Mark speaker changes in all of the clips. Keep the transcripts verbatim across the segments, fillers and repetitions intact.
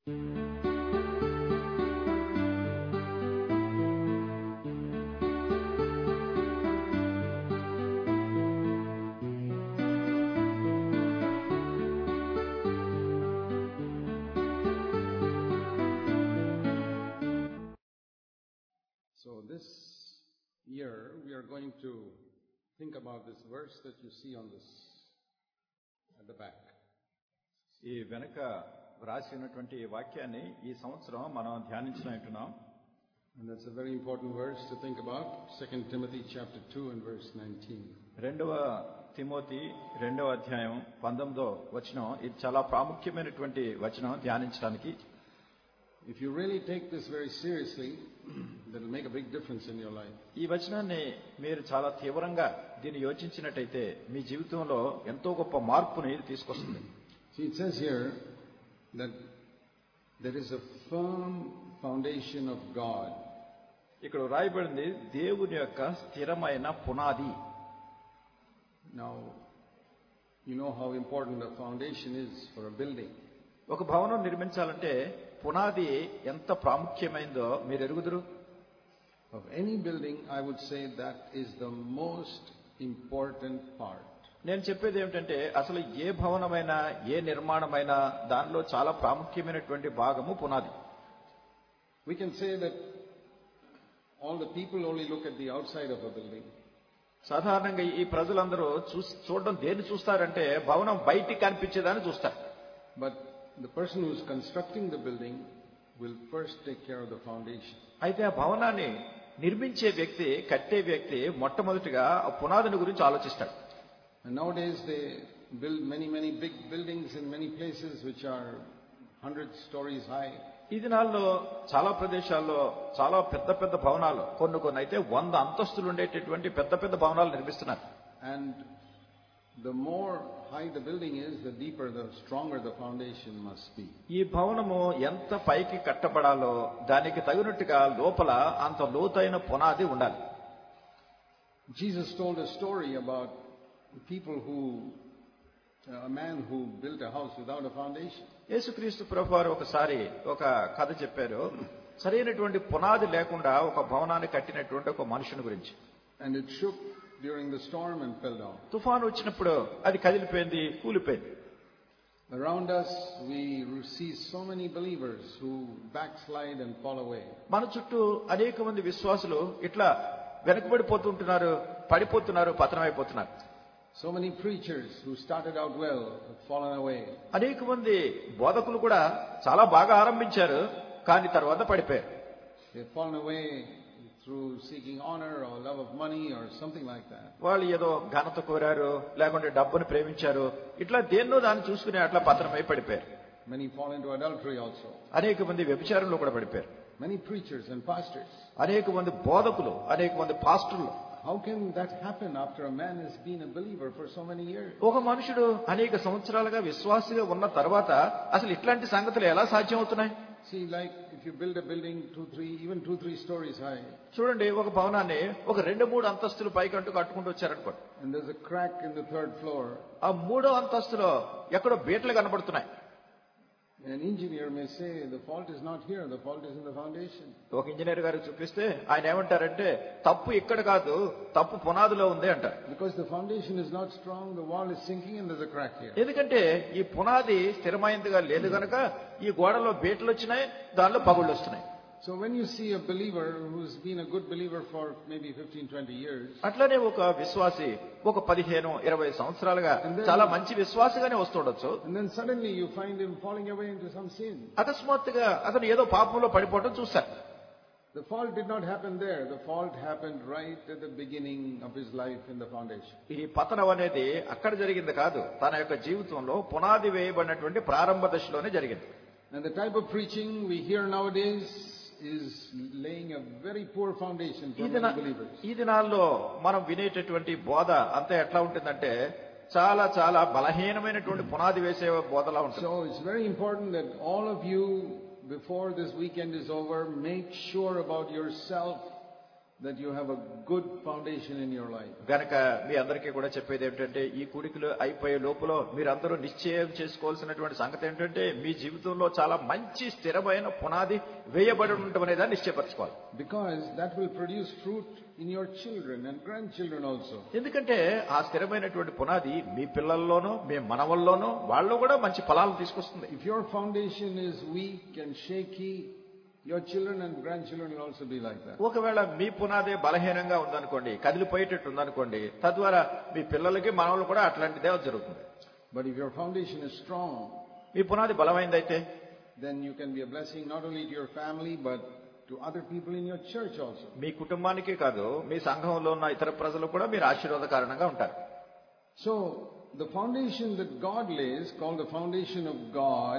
Speaker 1: So this year we are going to think about this verse that you see on this at the back.
Speaker 2: ఈ వెనక రాసినటువంటి వాక్యాన్ని ఈ సంవత్సరం మనం ధ్యానించుకుంటున్నాం.
Speaker 1: And that's a very important verse to think about. Second Timothy chapter two and verse nineteen.
Speaker 2: రెండవ Timothy రెండవ అధ్యాయం పంతొమ్మిదో వచనం, ఇది చాలా ప్రాముఖ్యమైనటువంటి వచనం ధ్యానించడానికి.
Speaker 1: If you really take this very seriously, that will make a big difference in your life.
Speaker 2: ఈ వచనాన్ని మీరు చాలా తీవ్రంగా దీన్ని యోచించినట్టయితే మీ జీవితంలో ఎంతో గొప్ప మార్పుని ఇది తీసుకొస్తుంది.
Speaker 1: See, it says here that there is a firm foundation of God.
Speaker 2: ఇక్కడ రాయబడింది దేవుని యొక్క స్థిరమైన పునాది.
Speaker 1: Now, you know how important a foundation is for a building.
Speaker 2: ఒక భవనం నిర్మించాలంటే పునాది ఎంత ప్రాముఖ్యమైందో మీరు ఎరుగుదురు.
Speaker 1: Of any building, I would say that is the most important part.
Speaker 2: నేను చెప్పేది ఏమిటంటే అసలు ఏ భవనమైనా ఏ నిర్మాణమైనా దానిలో చాలా ప్రాముఖ్యమైనటువంటి భాగము పునాది.
Speaker 1: We can say that all the people only look at the outside of a building.
Speaker 2: సాధారణంగా ఈ ప్రజలందరూ చూసి చూడడం దేన్ని చూస్తారంటే భవనం బయటికి కనిపించేదాన్ని చూస్తారు.
Speaker 1: But the person who is constructing the building will first take care of the foundation.
Speaker 2: అయితే ఆ భవనాన్ని నిర్మించే వ్యక్తి, కట్టే వ్యక్తి మొట్టమొదటిగా ఆ పునాదిని గురించి ఆలోచిస్తాడు.
Speaker 1: And nowadays they build many many big buildings in many places which are one hundred stories high.
Speaker 2: ఈ దినాల్లో చాలా ప్రదేశాల్లో చాలా పెద్ద పెద్ద భవనాలు, కొన్ని కొన్ని అయితే వంద అంతస్తులు ఉండేటటువంటి పెద్ద పెద్ద భవనాలు నిర్మిస్తున్నారు.
Speaker 1: And the more high the building is, the deeper, the stronger the foundation must be.
Speaker 2: ఈ భవనము ఎంత పైకి కట్టబడాలో దానికి తగినట్టుగా లోపల అంత లోతైన పునాది ఉండాలి.
Speaker 1: Jesus told a story about people who, a man who built a house without a foundation.
Speaker 2: యేసుక్రీస్తు ప్రభువారు ఒకసారి ఒక కథ చెప్పారు, సరైనటువంటి పునాది లేకుండా ఒక భవనాన్ని కట్టినటువంటి ఒక మనుషుని గురించి.
Speaker 1: And it shook during the storm and fell down.
Speaker 2: తుఫాను వచ్చినప్పుడు అది కదిలిపోయింది, కూలిపోయింది.
Speaker 1: Around us we see so many believers who backslide and fall away.
Speaker 2: మన చుట్టూ అనేక మంది విశ్వాసులు ఇట్లా వెనకబడిపోతుంటున్నారు, పడిపోతున్నారు, పతనమైపోతున్నారు.
Speaker 1: So many preachers who started out well have fallen away.
Speaker 2: అనేక మంది బోధకులు కూడా చాలా బాగా ఆరంభించారు, కానీ తర్వాత పడిపోయారు.
Speaker 1: They've fallen away through seeking honor or love of money or something like that.
Speaker 2: వాళ్ళు ఏదో ఘనత కోరారు, లేకుంటే డబ్బును ప్రేమించారు, ఇట్లా దేన్నో దాన్ని చూసుకుని అట్లా పతనమై పడిపోయారు.
Speaker 1: Many fall into adultery also.
Speaker 2: అనేక మంది వ్యభిచారంలో కూడా పడిపోయారు.
Speaker 1: Many preachers and pastors.
Speaker 2: అనేక మంది బోధకులు, అనేక మంది పాస్టర్లు.
Speaker 1: How can that happen after a man has been a believer for so many years?
Speaker 2: ఒక మనుషుడు అనేక సంవత్సరాలుగా విశ్వాసిగా ఉన్న తర్వాత అసలు ఇట్లాంటి సంగతులు ఎలా సాధ్యం అవుతున్నాయి?
Speaker 1: See, like if you build a building two, three, even two, three stories high.
Speaker 2: చూడండి, ఒక భవనాన్ని ఒక రెండు మూడు అంతస్తులు పైకంటూ కట్టుకుంటూ వచ్చారనుకోండి.
Speaker 1: And there's a crack in the third floor.
Speaker 2: ఆ మూడో అంతస్తులో ఎక్కడో బీటలు కనబడుతున్నాయి.
Speaker 1: An engineer may say the fault is not here, the fault is in the foundation.
Speaker 2: ఒక ఇంజనీర్ గారు చూపిస్తే ఆయన ఏమంటారంటే తప్పు ఇక్కడ కాదు, తప్పు పునాదిలో ఉంది అంటారు.
Speaker 1: Because the foundation is not strong, the wall is sinking and there's a crack here.
Speaker 2: ఎందుకంటే ఈ పునాది స్థిరమైనదిగా లేదు గనక ఈ గోడలో బీటలు వచ్చినాయి, దానిలో పగుళ్ళు వస్తున్నాయి.
Speaker 1: So when you see a believer who's been a good believer for maybe fifteen, twenty years.
Speaker 2: అట్లనే ఒక విశ్వాసి ఒక పదిహేను ఇరవై సంవత్సరాలుగా చాలా మంచి విశ్వాసిగానే వస్తుండొచ్చు.
Speaker 1: And then suddenly you find him falling away into some sin.
Speaker 2: అకస్మాత్తుగా అతను ఏదో పాపంలో పడిపోవడం చూశారు.
Speaker 1: The fault did not happen there. The fault happened right at the beginning of his life in the foundation.
Speaker 2: ఈ పతనం అనేది అక్కడ జరిగింది కాదు, తన యొక్క జీవితంలో పునాది వేయబడినటువంటి ప్రారంభ దశలోనే జరిగింది.
Speaker 1: And the type of preaching we hear nowadays is laying a very poor foundation for many believers.
Speaker 2: ఈ దినాల్లో మనం వినేటటువంటి బోధ అంతా ఎట్లా ఉంటుందంటే చాలా చాలా బలహీనమైనటువంటి పునాది వేసే బోధలా ఉంటుంది.
Speaker 1: So it's very important that all of you, before this weekend is over, make sure about yourself that you have a good foundation in your life.
Speaker 2: గనక మీ అందరికీ కూడా చెప్పేది ఏంటంటే ఈ కూడికలు అయిపోయే లోపల మీరందరూ నిశ్చయం చేసుకోవాల్సినటువంటి సంగతి ఏంటంటే మీ జీవితంలో చాలా మంచి స్థిరమైన పునాది వేయబడి ఉండటం అనేది నిశ్చయపరచుకోవాలి.
Speaker 1: Because that will produce fruit in your children and grandchildren also.
Speaker 2: ఎందుకంటే ఆ స్థిరమైనటువంటి పునాది మీ పిల్లల్లోనూ మీ మనవల్లోనూ వాళ్ళు కూడా మంచి ఫలాలు తీసుకొస్తుంది.
Speaker 1: If your foundation is weak and shaky, your children and grandchildren will also be like that.
Speaker 2: ఒకవేళ మీ పునాదే బలహీనంగా ఉందనుకోండి, కదిలిపోయేటట్టు ఉందనుకోండి, తద్వారా మీ పిల్లలకి మనవలు కూడా అట్లాంటిదే జరుగుతుంది.
Speaker 1: But if your foundation is strong,
Speaker 2: మీ పునాది బలమైందైతే,
Speaker 1: then you can be a blessing not only to your family but to other people in your church also.
Speaker 2: మీ కుటుంబానికే కాదు మీ సంఘంలో ఉన్న ఇతర ప్రజలు కూడా మీరు ఆశీర్వాద కారణంగా ఉంటారు.
Speaker 1: So the foundation that God lays, called the foundation of God,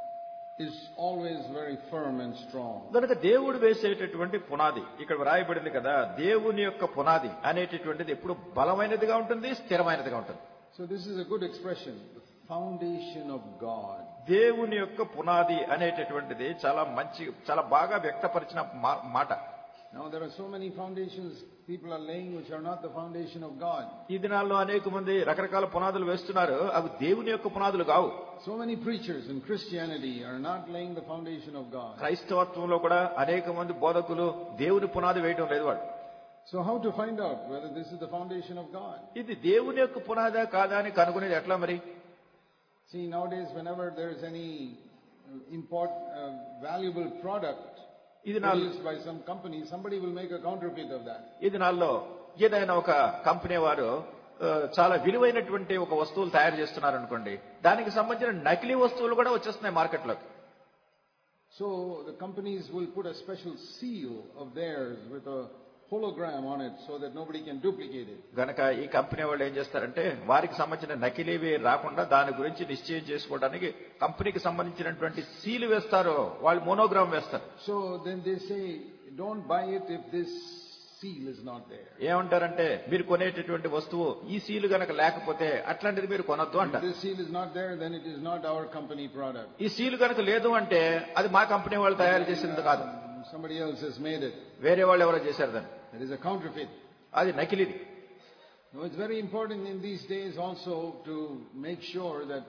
Speaker 1: is always very firm and strong.
Speaker 2: కనుక దేవుడు వేసేటటువంటి పునాది ఇక్కడ రాయబడింది కదా, దేవుని యొక్క పునాది అనేటటువంటిది ఎప్పుడు బలమైనదిగా ఉంటుంది, స్థిరమైనదిగా ఉంటుంది.
Speaker 1: So this is a good expression, the foundation of God.
Speaker 2: దేవుని యొక్క పునాది అనేటటువంటిది చాలా మంచి, చాలా బాగా వ్యక్తపరిచిన మాట.
Speaker 1: Now there are so many foundations people are laying which are not the foundation of God.
Speaker 2: ఈ దినాల్లో అనేక మంది రకరకాల పునాదులు వేస్తున్నారు, అవి దేవుని యొక్క పునాదులు కావు.
Speaker 1: So many preachers in Christianity are not laying the foundation of God.
Speaker 2: క్రైస్తవత్వంలో కూడా అనేక మంది బోధకులు దేవుని పునాది వేయడం లేదు వాళ్ళు.
Speaker 1: So how to find out whether this is the foundation of God?
Speaker 2: ఇది దేవుని యొక్క పునాదా కాదా అని కనుగొనేది ఎట్లా మరి?
Speaker 1: See, nowadays whenever there is any import uh, valuable product produced by some company, somebody will make a counterfeit of that.
Speaker 2: ఈ దినాల్లో ఏదైనా ఒక కంపెనీ వారు చాలా విలువైనటువంటి ఒక వస్తువులు తయారు చేస్తున్నారు అనుకోండి, దానికి సంబంధించిన నకిలీ వస్తువులు కూడా వచ్చేస్తున్నాయి మార్కెట్లోకి.
Speaker 1: So the companies will put a special seal of theirs with a hologram on it so that nobody can duplicate it.
Speaker 2: గనక ఈ కంపెనీ వాళ్ళు ఏం చేస్తారంటే వారికి సంబంధించిన నకిలీవి రాకుండా దాని గురించి నిశ్చయం చేసుకోవడానికి కంపెనీకి సంబంధించినటువంటి సీలు వేస్తారు, వాళ్ళు మోనోగ్రామ్ వేస్తారు.
Speaker 1: So then they say don't buy it if this seal is not there.
Speaker 2: ఏమంటారంటే మీరు కొనేటటువంటి వస్తువు ఈ సీలు గనక లేకపోతే అట్లాంటిది మీరు కొనొద్దు అంటారు.
Speaker 1: If this seal is not there, then it is not our company product.
Speaker 2: ఈ సీలు గనక లేదు అంటే అది మా కంపెనీ వాళ్ళు తయారు చేసింది కాదు,
Speaker 1: somebody else has made it.
Speaker 2: వేరే వాళ్ళు ఎవరో చేశారు దాన్ని.
Speaker 1: It is a counterfeit.
Speaker 2: అది నకిలీది.
Speaker 1: Now it's very important in these days also to make sure that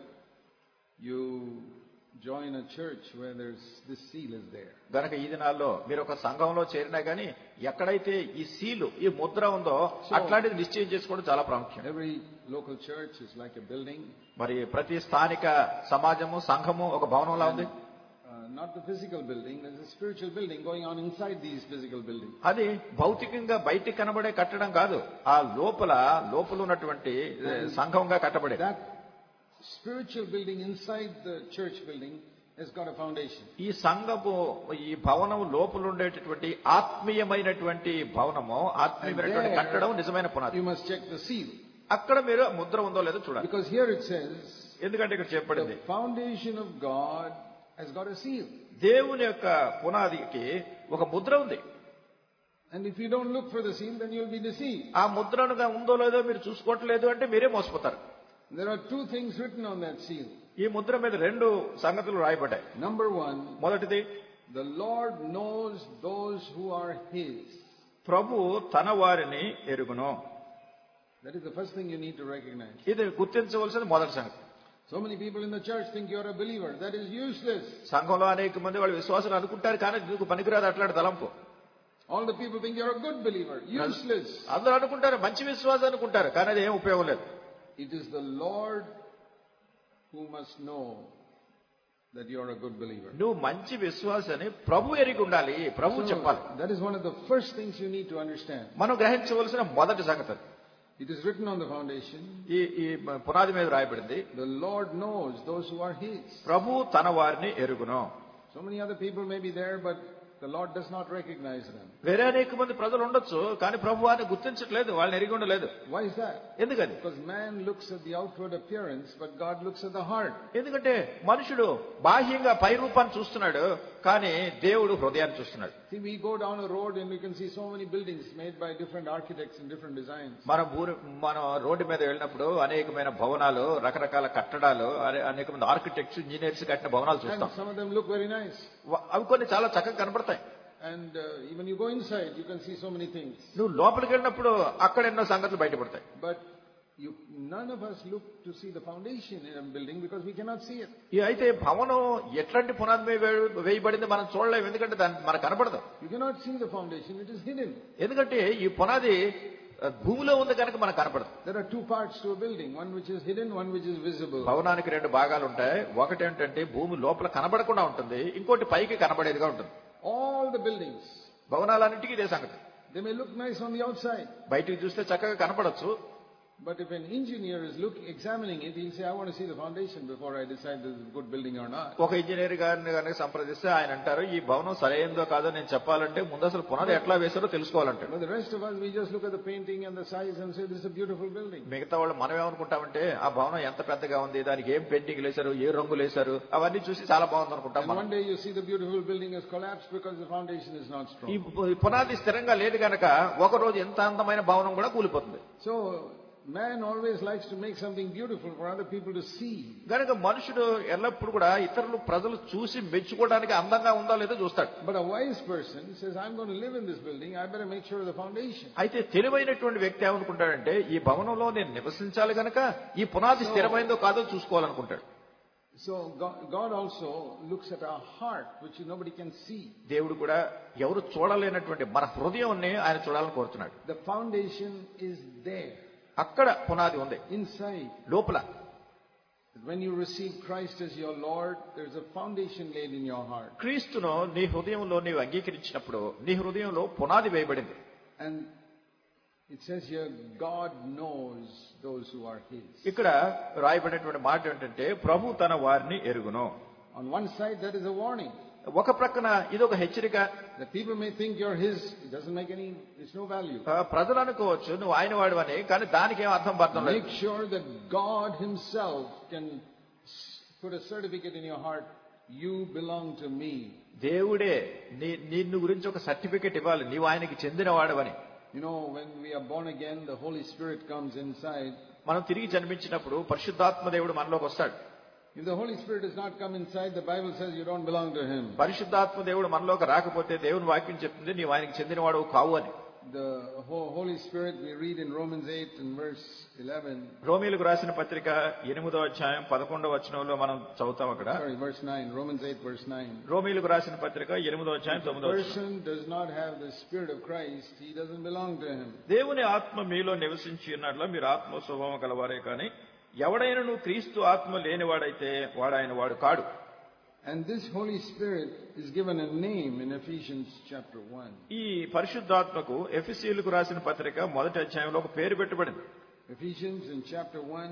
Speaker 1: you join a church where there's this seal is there.
Speaker 2: గనక ఈ దినాల్లో మీరు ఒక సంఘంలో చేరినా గానీ ఎక్కడైతే ఈ సీలు ఈ ముద్ర ఉందో అట్లాంటిది నిశ్చయం చేసుకోవడం చాలా ప్రాముఖ్యం.
Speaker 1: Every local church is like a building.
Speaker 2: మరి ప్రతి స్థానిక సమాజము సంఘము ఒక భవనంలా ఉంది.
Speaker 1: Not the physical building, there's a spiritual building going on inside these physical buildings.
Speaker 2: అది భౌతికంగా బయటికి కనబడే కట్టడం కాదు, ఆ లోపల లోపల ఉన్నటువంటి సంఘంగా కట్టబడేది.
Speaker 1: That spiritual building inside the church building has got a foundation.
Speaker 2: ఈ సంఘపు ఈ భవనం లోపల ఉండేటటువంటి ఆత్మీయమైనటువంటి భవనము, ఆత్మీయమైనటువంటి కట్టడం నిజమైన పునాది.
Speaker 1: You must check the seal.
Speaker 2: అక్కడ మీరు ముద్ర ఉందో లేదో చూడాలి.
Speaker 1: Because here it says,
Speaker 2: ఎందుకంటే ఇక్కడ చెప్పబడింది
Speaker 1: the foundation of God has got a seal.
Speaker 2: దేవుని యొక్క పునాదికి ఒక ముద్ర ఉంది.
Speaker 1: And if you don't look for the seal, then you'll be deceived.
Speaker 2: ఆ ముద్రనుగా ఉందో లేదో మీరు చూసుకోవట్లేదు అంటే మీరే మోసపోతారు.
Speaker 1: There are two things written on that seal.
Speaker 2: ఈ ముద్ర మీద రెండు సంగతులు రాయబడ్డాయి.
Speaker 1: Number one,
Speaker 2: మొదటిది,
Speaker 1: the Lord knows those who are His.
Speaker 2: ప్రభు తన వారిని ఎరుగును.
Speaker 1: That is the first thing you need to recognize.
Speaker 2: ఇది గుర్తించవలసిన మొదటి సంగతి.
Speaker 1: So many people in the church think you're a believer. That is useless.
Speaker 2: సంఘంలో అనేక మంది వాళ్ళు విశ్వాసాలు అనుకుంటారు కానీ నీకు పనికిరాదు అట్లాంటి తలంపు.
Speaker 1: All the people think you're a good believer. Useless.
Speaker 2: అందరూ అనుకుంటారు మంచి విశ్వాసం అనుకుంటారు కానీ అది ఏం ఉపయోగం లేదు.
Speaker 1: It is the Lord who must know that you're a good believer.
Speaker 2: నువ్వు మంచి విశ్వాసాన్ని ప్రభు ఎరిగి ఉండాలి, ప్రభు చెప్పాలి.
Speaker 1: That is one of the first things you need to understand.
Speaker 2: మనం గ్రహించవలసిన మొదటి సంగతి.
Speaker 1: It is written on the foundation.
Speaker 2: ఈ ఈ పునాది మీద రాయబడింది,
Speaker 1: the Lord knows those who are His.
Speaker 2: ప్రభు తన వారిని ఎరుగును.
Speaker 1: So many other people may be there, but the Lord does not recognize them.
Speaker 2: వేరే అనేక మంది ప్రజలు ఉండొచ్చు కానీ ప్రభు వారిని గుర్తించట్లేదు, వాళ్ళని ఎరిగి ఉండలేదు.
Speaker 1: Why is that?
Speaker 2: ఎందుకని?
Speaker 1: Because man looks at the outward appearance, but God looks at the heart.
Speaker 2: ఎందుకంటే మనుషుడు బాహ్యంగా పై రూపాన్ని చూస్తున్నాడు కానీ దేవుడు హృదయాన్ని చూస్తున్నాడు.
Speaker 1: See, we go down a road and we can see so many buildings made by different architects and different designs.
Speaker 2: మనం ఊరు మనం రోడ్డు మీద వెళ్ళినప్పుడు అనేకమైన భవనాలు, రకరకాల కట్టడాలు, అనేక మంది ఆర్కిటెక్ట్స్, ఇంజనీర్స్ కట్టిన భవనాలు చూస్తాం.
Speaker 1: And some of them look very nice.
Speaker 2: అవి కొన్ని చాలా చక్కగా కనబడతాయి.
Speaker 1: and uh, even you go inside, you can see so many things.
Speaker 2: నువ్వు లోపలికి వెళ్ళినప్పుడు అక్కడ ఎన్నో సంగతులు బయటపడతాయి.
Speaker 1: But you, none of us look to see the foundation in a building because we cannot see it.
Speaker 2: ఈ అయితే భవనం ఎట్లాంటి పునాది మీద వే- వేయబడింది మనం చూడలేము, ఎందుకంటే దాన్ని మనకు కనపడదు.
Speaker 1: You cannot see the foundation; it is hidden.
Speaker 2: ఎందుకంటే ఈ పునాది ఆ, భూమిలో ఉంది కనుక మనకు కనపడదు.
Speaker 1: There are two parts to a building: one which is hidden, one which is visible.
Speaker 2: భవనానికి రెండు భాగాలు ఉంటాయి. ఒకటి ఏంటంటే భూమి లోపల కనబడకుండా ఉంటుంది, ఇంకోటి పైకి కనబడేదిగా ఉంటుంది.
Speaker 1: All the buildings,
Speaker 2: భవనాలన్నింటికి ఇదే సంగతి.
Speaker 1: they may look nice on the outside,
Speaker 2: బయటికి చూస్తే చక్కగా కనపడొచ్చు.
Speaker 1: but if an engineer is look examining it, he'll say, "I want to see the foundation before I decide this is a good building or not."
Speaker 2: ఒక engineer గారిని కనుక సంప్రదిస్తే ఆయన అంటారు, ఈ భవనం సరైనదో కాదో నేను చెప్పాలంటే ముందు అసలు పునాది ఎట్లా వేశారో తెలుసుకోవాలంటాడు.
Speaker 1: But the rest of us, we just look at the painting and the size and say, "This is a beautiful building."
Speaker 2: మిగతా వాళ్ళు మనం ఏమనుకుంటామంటే ఆ భవనం ఎంత పెద్దగా ఉంది, దానికి ఏం పెయింటింగ్ వేశారు, ఏ రంగులు వేశారు, అవన్నీ చూసి చాలా బాగుంది అనుకుంటాం
Speaker 1: And
Speaker 2: మనం.
Speaker 1: one day you see the beautiful building has collapsed because the foundation is not strong.
Speaker 2: ఈ పు- పునాది స్థిరంగా లేదు కనుక ఒక రోజు ఎంత అందమైన భవనం కూడా కూలిపోతుంది.
Speaker 1: So man always likes to make something beautiful for other people to see.
Speaker 2: కనుక మనుషుడు ఎల్లప్పుడు కూడా ఇతరులు ప్రజలు చూసి మెచ్చుకోవడానికి అందంగా ఉందా లేదో చూస్తాడు.
Speaker 1: But a wise person says, "I'm going to live in this building. I better make sure of the foundation."
Speaker 2: అయితే తెలివైనటువంటి వ్యక్తి ఏమనుకుంటాడంటే ఈ భవనంలో నేను నివసించాలి కనుక ఈ పునాది స్థిరమైందో కాదో చూసుకోవాలనుకుంటాడు.
Speaker 1: So God, God also looks at our heart, which nobody can see.
Speaker 2: దేవుడు కూడా ఎవరు చూడలేనటువంటి మన హృదయాన్ని ఆయన చూడాలని కోరుతున్నాడు.
Speaker 1: The foundation is there,
Speaker 2: అక్కడ పునాది ఉంది
Speaker 1: inside.
Speaker 2: లోపల.
Speaker 1: When you receive Christ as your Lord, there's a foundation laid in your heart.
Speaker 2: క్రీస్తును నీ హృదయంలో నీవు అంగీకరించినప్పుడు నీ హృదయంలో పునాది వేయబడింది.
Speaker 1: And it says here, God knows those who are His.
Speaker 2: ఇక్కడ రాయబడినటువంటి మాట ఏంటంటే ప్రభు తన వారిని ఎరుగును.
Speaker 1: On one side, that is a warning.
Speaker 2: ఒక ప్రక్కన ఇది ఒక హెచ్చరిక.
Speaker 1: That people may think you're His. It doesn't make any, it's no value.
Speaker 2: ఆ, ప్రజలు అనుకోవచ్చు నువ్వు ఆయన వాడివని, కానీ దానికి ఏం అర్థం పడతాం లేదు.
Speaker 1: Make sure that God Himself can s- put a certificate in your heart. You belong to me.
Speaker 2: దేవుడే నీ నిన్ను గురించి ఒక సర్టిఫికెట్ ఇవ్వాలి, నీవు ఆయనకి చెందిన వాడవని.
Speaker 1: You know, when we are born again, the Holy Spirit comes inside.
Speaker 2: మనం తిరిగి జన్మించినప్పుడు పరిశుద్ధాత్మ దేవుడు మనలోకి వస్తాడు.
Speaker 1: If the Holy Spirit does not come inside, the Bible says you don't belong to Him.
Speaker 2: పరిశుద్ధాత్మ దేవుడు మనలోకి రాకపోతే దేవుని వాక్యం చెప్తుంది నీవు ఆయనకి చెందినవాడు కావు అని.
Speaker 1: The Ho- Holy Spirit, we read in Romans eight and verse eleven.
Speaker 2: రోమీలకు రాసిన పత్రిక ఎనిమిదో అధ్యాయం పదకొండవ వచనంలో మనం చదువుతాం అక్కడ.
Speaker 1: Sorry, verse nine. Romans eight, verse nine.
Speaker 2: రోమీలకు రాసిన పత్రిక ఎనిమిదో అధ్యాయం
Speaker 1: If a
Speaker 2: తొమ్మిదో వచనం.
Speaker 1: person does not have the Spirit of Christ, he doesn't belong to Him.
Speaker 2: దేవుని ఆత్మ మీలో నివసించి ఉన్నట్ల మీరు ఆత్మ స్వభావం కలవారే కానీ ఎవడైనను క్రీస్తు ఆత్మ లేనివాడైతే వాడాయన వాడు కాడు.
Speaker 1: And this Holy Spirit is given a name in Ephesians chapter one.
Speaker 2: ఈ పరిశుద్ధాత్మకు ఎఫెసీయులకు రాసిన పత్రిక మొదటి అధ్యాయంలో ఒక పేరు పెట్టబడింది.
Speaker 1: Ephesians in chapter one,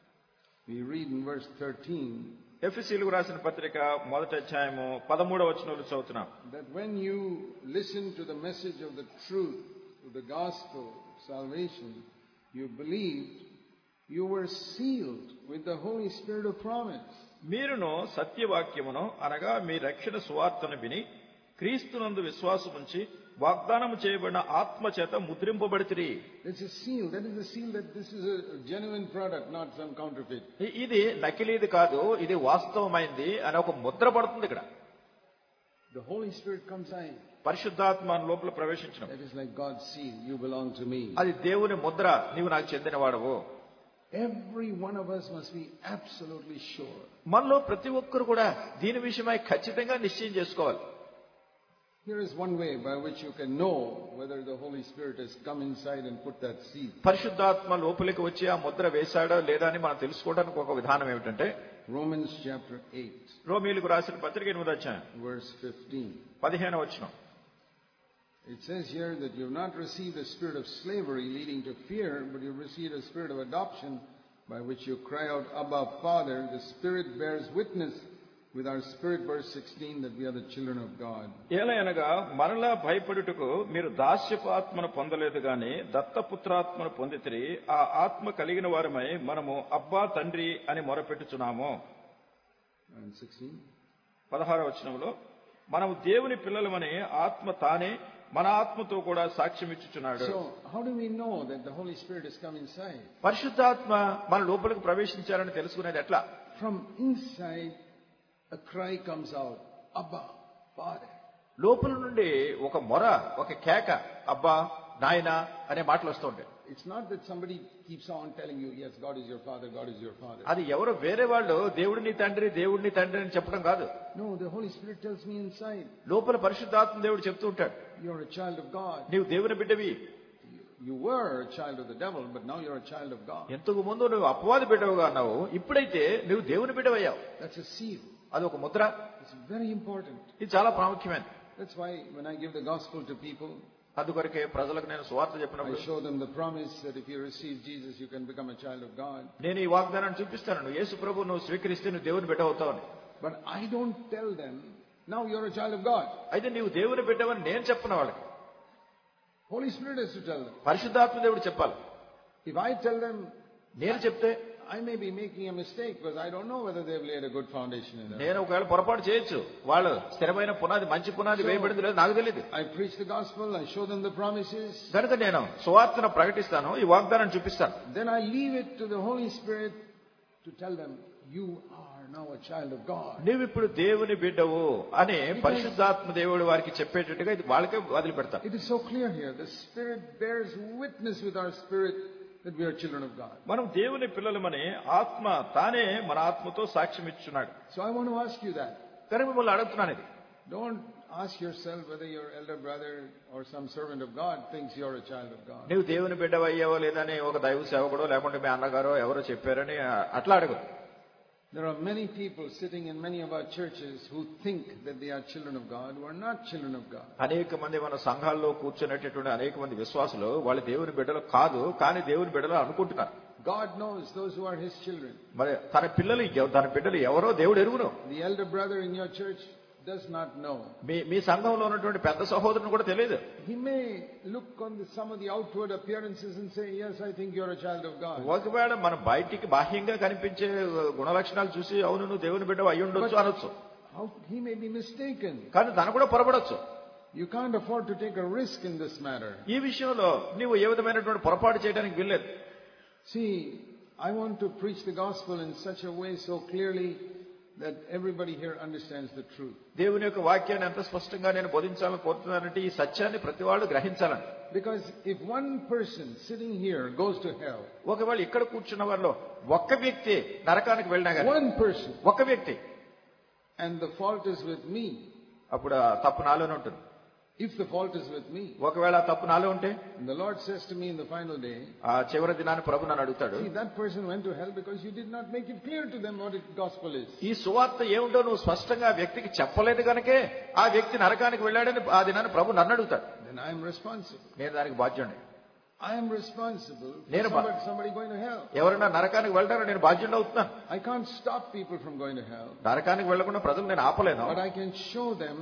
Speaker 1: we read in verse thirteen.
Speaker 2: ఎఫెసీయులకు రాసిన పత్రిక మొదటి అధ్యాయము పదమూడవ వచనంలో చదువుతున్నాం.
Speaker 1: That when you listen to the message of the truth, of the gospel of salvation, you believed, you were sealed with the Holy Spirit of promise.
Speaker 2: మీరును సత్యవాక్యమును అనగా మీ రక్షణ సువార్తను విని క్రీస్తునందు విశ్వాసముంచి వాగ్దానము చేయబడిన ఆత్మ చేత ముద్రింపబడితిరి.
Speaker 1: It's a seal. That is a seal that this is a genuine product, not some counterfeit.
Speaker 2: ఇ- ఇది నకిలీది కాదు, ఇది వాస్తవమైంది అని ఒక ముద్ర పడుతుంది ఇక్కడ.
Speaker 1: The Holy Spirit comes in.
Speaker 2: పరిశుద్ధాత్మ మన లోపల ప్రవేశించడం
Speaker 1: That is like God's seal. You belong to me.
Speaker 2: అది దేవుని ముద్ర, నీవు నాకు చెందినవాడవు.
Speaker 1: Every one of us must be absolutely sure.
Speaker 2: మనలో ప్రతి ఒక్కరు కూడా దీని విషయమై ఖచ్చితంగా నిశ్చయం చేసుకోవాలి.
Speaker 1: Here is one way by which you can know whether the Holy Spirit has come inside and put that seal.
Speaker 2: పరిశుద్ధాత్మ లోపలికి వచ్చి ఆ ముద్ర వేశాడో లేదా అని మనం తెలుసుకోవడానికి ఒక విధానం ఏమిటంటే
Speaker 1: Romans chapter eight,
Speaker 2: రోమీయులకు రాసిన పత్రిక ఎనిమిదో అధ్యాయం
Speaker 1: verse fifteen.
Speaker 2: పదిహేనవ వచనం.
Speaker 1: It says here that you have not received a spirit of slavery leading to fear, but you have received a spirit of adoption by which you cry out, Abba, Father. The Spirit bears witness with our spirit, verse sixteen, that we are the children of God.
Speaker 2: ఏలయనగా మరలా భయపడుటకు మీరు దాస్యపు ఆత్మను పొందలేదు గాని దత్తపుత్రాత్మను పొందితిరి. ఆ ఆత్మ కలిగిన వారమై మనము అబ్బా తండ్రి అని మొరపెట్టుచున్నాము.
Speaker 1: And sixteen.
Speaker 2: పదహారవ వచనంలో మనము దేవుని పిల్లలమని ఆత్మ తానే మన ఆత్మతో కూడా సాక్ష్యం ఇచ్చుచున్నాడు.
Speaker 1: So, how do we know that the Holy Spirit has come inside?
Speaker 2: పరిశుద్ధాత్మ మన లోపలికి ప్రవేశించారని తెలుసుకునేది ఎట్లా?
Speaker 1: From inside, a cry comes out, Abba, Father.
Speaker 2: లోపల నుండి ఒక మొర, ఒక కేక, అబ్బా నాయనా అనే మాటలు వస్తూ ఉంటాయి.
Speaker 1: It's not that somebody keeps on telling you, yes, God is your father, God is your father.
Speaker 2: అది ఎవరో వేరే వాళ్ళు దేవుడిని తండ్రి దేవుడిని తండ్రి అని చెప్పడం కాదు.
Speaker 1: No, the Holy Spirit tells me inside.
Speaker 2: లోపల పరిశుద్ధాత్మ దేవుడు చెప్తూ ఉంటాడు,
Speaker 1: You're a child of God.
Speaker 2: నీవు దేవుని బిడ్డవి.
Speaker 1: You were a child of the devil, but now you're a child of God.
Speaker 2: ఎంతకు ముందు నువ్వు అపవాది బిడ్డవుగా అన్నావు, ఇప్పుడైతే నువ్వు దేవుని బిడ్డవయ్యావు.
Speaker 1: That's a seal.
Speaker 2: అది ఒక ముద్ర.
Speaker 1: It's very important.
Speaker 2: ఇది చాలా ప్రాముఖ్యమైనది.
Speaker 1: That's why when I give the gospel to people,
Speaker 2: అందుకొరకే ప్రజలకు నేను సువార్త
Speaker 1: I
Speaker 2: చెప్పినప్పుడు
Speaker 1: show them the promise that if you receive Jesus, you can become a child of God.
Speaker 2: నేను ఈ వాగ్దానాన్ని చూపిస్తాను, నువ్వు యేసు ప్రభు నువ్వు స్వీకరిస్తే నువ్వు దేవుని బిడ్డ అవుతావని.
Speaker 1: But I don't tell them, now you're a child of God.
Speaker 2: అయితే నీవు దేవుని బిడ్డవని నేను చెప్పను వాళ్ళకి.
Speaker 1: Holy Spirit has to tell them.
Speaker 2: పరిశుద్ధాత్మ దేవుడు చెప్పాలి.
Speaker 1: If I tell them,
Speaker 2: నేను చెప్తే
Speaker 1: I may be making a mistake because I don't know whether they've laid a good foundation in there.
Speaker 2: నేను ఒకవేళ పొరపాటు చేయొచ్చు, వాళ్ళు స్థిరమైన పునాది మంచి పునాది వేయబడింది లేదు నాకు తెలియదు.
Speaker 1: I preach the gospel, I show them the promises.
Speaker 2: కనుక నేను సువార్తను ప్రకటిస్తాను, ఈ వాగ్దానాన్ని చూపిస్తాను.
Speaker 1: Then I leave it to the Holy Spirit to tell them, you are now a child of God.
Speaker 2: నీవు ఇప్పుడు దేవుని బిడ్డవు అని పరిశుద్ధాత్మ దేవుడు వారికి చెప్పేటట్టుగా ఇది వాళ్ళకే వదిలిపెడతాను.
Speaker 1: It is so clear here. The Spirit bears witness with our spirit that we are children of God.
Speaker 2: మనం దేవుని పిల్లలమని ఆత్మ తానే మన ఆత్మతో సాక్ష్యం ఇచ్చున్నాడు.
Speaker 1: So I want to ask you that.
Speaker 2: కనుక మిమ్మల్ని అడుగుతున్నాను ఇది.
Speaker 1: Don't ask yourself whether your elder brother or some servant of God thinks you're a child of God.
Speaker 2: నీవు దేవుని బిడ్డవు అయ్యావో లేదని ఒక దైవ సేవకుడో లేకుంటే మీ అన్నగారో ఎవరో చెప్పారని అట్లా అడుగు.
Speaker 1: There are many people sitting in many of our churches who think that they are children of God, who are not children of God.
Speaker 2: అనేక మంది మన సంఘాల్లో కూర్చునేటటువంటి అనేక మంది విశ్వాసులు వాళ్ళు దేవుని బిడ్డలు కాదు, కానీ దేవుని బిడ్డలు అనుకుంటున్నారు.
Speaker 1: God knows those who are His children.
Speaker 2: మరి తన పిల్లలు తన బిడ్డలు ఎవరో దేవుడు ఎరుగును.
Speaker 1: The elder brother in your church does not know.
Speaker 2: మీ మీ సంఘంలో ఉన్నటువంటి పెద్ద సహోదరుని కూడా తెలియదు.
Speaker 1: He may look on the, some of the outward appearances and say, yes, I think you're a child of God.
Speaker 2: ఒకవేళ మన బయటికి బాహ్యంగా కనిపించే గుణలక్షణాలు చూసి అవును నువ్వు దేవుని బిడ్డవు అయి ఉండొచ్చు అనొచ్చు.
Speaker 1: How he may be mistaken.
Speaker 2: కానీ తను కూడా పొరపడొచ్చు.
Speaker 1: You can't afford to take a risk in this matter.
Speaker 2: ఈ విషయంలో నీవు ఏ విధమైనటువంటి పొరపాటు చేయడానికి వీల్లేదు.
Speaker 1: See, I want to preach the gospel in such a way so clearly that everybody here understands the truth.
Speaker 2: దేవుని యొక్క వాక్యాన్ని ఎంత స్పష్టంగా నేను బోధించాలని కోరుతున్నానంటే ఈ సత్యాన్ని ప్రతి వాళ్ళు గ్రహించాలని.
Speaker 1: Because if one person sitting here goes to hell,
Speaker 2: ఒకవేళ ఇక్కడ కూర్చున్న వారిలో ఒక్క వ్యక్తి నరకానికి వెళ్ళినా కానీ
Speaker 1: one person,
Speaker 2: ఒక్క వ్యక్తి,
Speaker 1: and the fault is with me,
Speaker 2: అప్పుడు ఆ తప్పు నాలోనే ఉంటుంది.
Speaker 1: if the fault is with me,
Speaker 2: ఒకవేళ ఆ తప్పు నాలో ఉంటే
Speaker 1: and the Lord says to me in the final day,
Speaker 2: ఆ చివరి దినాన్ని ప్రభు నన్ను అడుగుతాడు,
Speaker 1: see, that person went to hell because you did not make it clear to them what the gospel is.
Speaker 2: ఈ సువార్త ఏమిటో నువ్వు స్పష్టంగా ఆ వ్యక్తికి చెప్పలేదు కనుకే ఆ వ్యక్తి నరకానికి వెళ్ళాడని ఆ దినాన్ని ప్రభు నన్ను అడుగుతాడు.
Speaker 1: Then I am responsible.
Speaker 2: నేను దానికి బాధ్యుడిని.
Speaker 1: I am responsible for
Speaker 2: నేను
Speaker 1: somebody, somebody going to hell.
Speaker 2: ఎవరైనా నరకానికి వెళ్తారో నేను బాధ్యుడిని అవుతున్నాను.
Speaker 1: I can't stop people from going to hell,
Speaker 2: నరకానికి వెళ్లకుండా ప్రజలు నేను ఆపలేను.
Speaker 1: but I can show them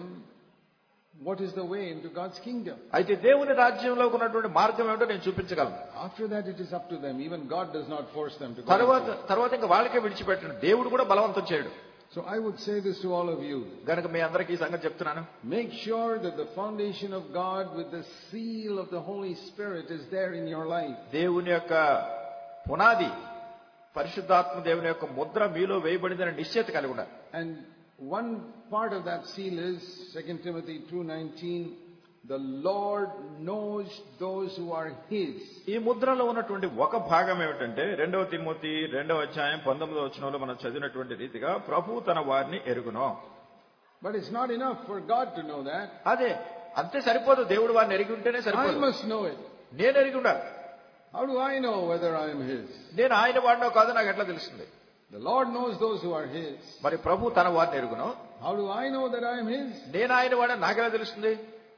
Speaker 1: what is the way into God's kingdom.
Speaker 2: అయితే దేవుని రాజ్యంలో ఉన్నటువంటి మార్గం ఏమిటో నేను చూపించగలను.
Speaker 1: After that it is up to them. Even God does not force them to go.
Speaker 2: తర్వాత తర్వాత ఇంకా వాళ్ళకే విడిచిపెట్టండి, దేవుడు కూడా బలవంతం చేయడు.
Speaker 1: So I would say this to all of you.
Speaker 2: గనుక మీ అందరికీ ఈ సంగతి చెప్తున్నాను.
Speaker 1: Make sure that the foundation of God with the seal of the Holy Spirit is there in your life.
Speaker 2: దేవుని యొక్క పునాది పరిశుద్ధాత్మ దేవుని యొక్క ముద్ర మీలో వేయబడిందని నిశ్చయిత కలిగి ఉండాలి.
Speaker 1: And one part of that seal is Second Timothy two nineteen, the Lord knows those who are His.
Speaker 2: ఈ ముద్రలో ఉన్నటువంటి ఒక భాగం ఏమిటంటే రెండవ తిమోతి రెండవ అధ్యాయం పంతొమ్మిదవ వచనంలో మనం చదివినటువంటి రీతిగా ప్రభు తన వారిని ఎరుగును.
Speaker 1: But it's not enough for God to know that.
Speaker 2: అదే అంతే సరిపోదు, దేవుడు వారిని ఎరిగి ఉంటేనే
Speaker 1: I
Speaker 2: సరిపోదు.
Speaker 1: must know it.
Speaker 2: నేను ఎరిగి ఉండాలి.
Speaker 1: How do I know whether I am His?
Speaker 2: నేను ఆయన వాడినో కాదో నాకు ఎట్లా తెలుస్తుంది?
Speaker 1: The Lord knows those who are His.
Speaker 2: మరి ప్రభు తన వారిని ఎరుగును.
Speaker 1: How do I know that I am His?
Speaker 2: నేను ఆయన వాడని నాకెలా తెలుస్తుంది?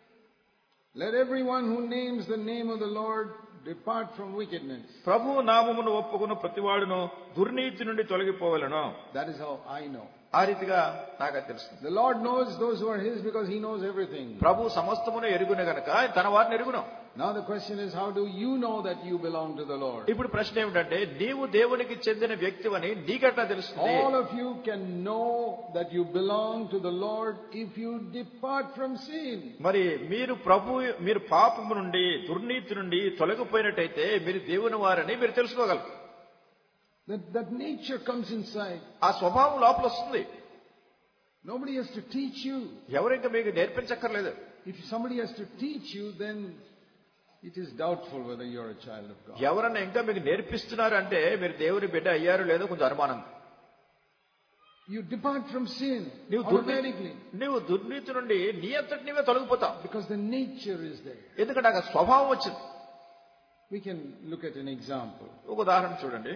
Speaker 1: Let everyone who names the name of the Lord depart from wickedness.
Speaker 2: ప్రభు నామమును ఒప్పుకున్న ప్రతివాడును దుర్నీతి నుండి తొలగిపోవలను.
Speaker 1: That is how I know.
Speaker 2: ఆ రీతిగా నాకు అది తెలుస్తుంది.
Speaker 1: The Lord knows those who are His because He knows everything.
Speaker 2: ప్రభు సమస్తమును ఎరుగునే గనక ఆయన తన వారిని ఎరుగును.
Speaker 1: Now the question is, how do you know that you belong to the Lord?
Speaker 2: ఇప్పుడు ప్రశ్న ఏమిటంటే నీవు దేవునికి చెందిన వ్యక్తివని నీకెట్లా తెలుస్తుంది?
Speaker 1: All of you can know that you belong to the Lord if you depart from sin.
Speaker 2: మరి మీరు ప్రభు మీరు పాపము నుండి దుర్నీతి నుండి తొలగిపోయినట్టయితే మీరు దేవుని వారని మీరు తెలుసుకోగలరు.
Speaker 1: That, that nature comes inside.
Speaker 2: ఆ స్వభావం లోపల వస్తుంది.
Speaker 1: Nobody has to teach you.
Speaker 2: ఎవరు ఇంకా మీకు నేర్పించక్కర్లేదు.
Speaker 1: If somebody has to teach you, then it is doubtful whether you are a child of God.
Speaker 2: ఎవరన్నా ఇంకా మీకు నేర్పిస్తున్నారు అంటే మీరు దేవుని బిడ్డ అయ్యారో లేదో కొంచెం అనుమానం.
Speaker 1: You depart from sin
Speaker 2: automatically. నీవు దుర్నీతి నుండి నీ అంతటి నీవే తొలగిపోతావు.
Speaker 1: Because the nature is there.
Speaker 2: ఎందుకంటే ఆ స్వభావం వచ్చింది.
Speaker 1: We can look at an example.
Speaker 2: ఒక ఉదాహరణ చూడండి.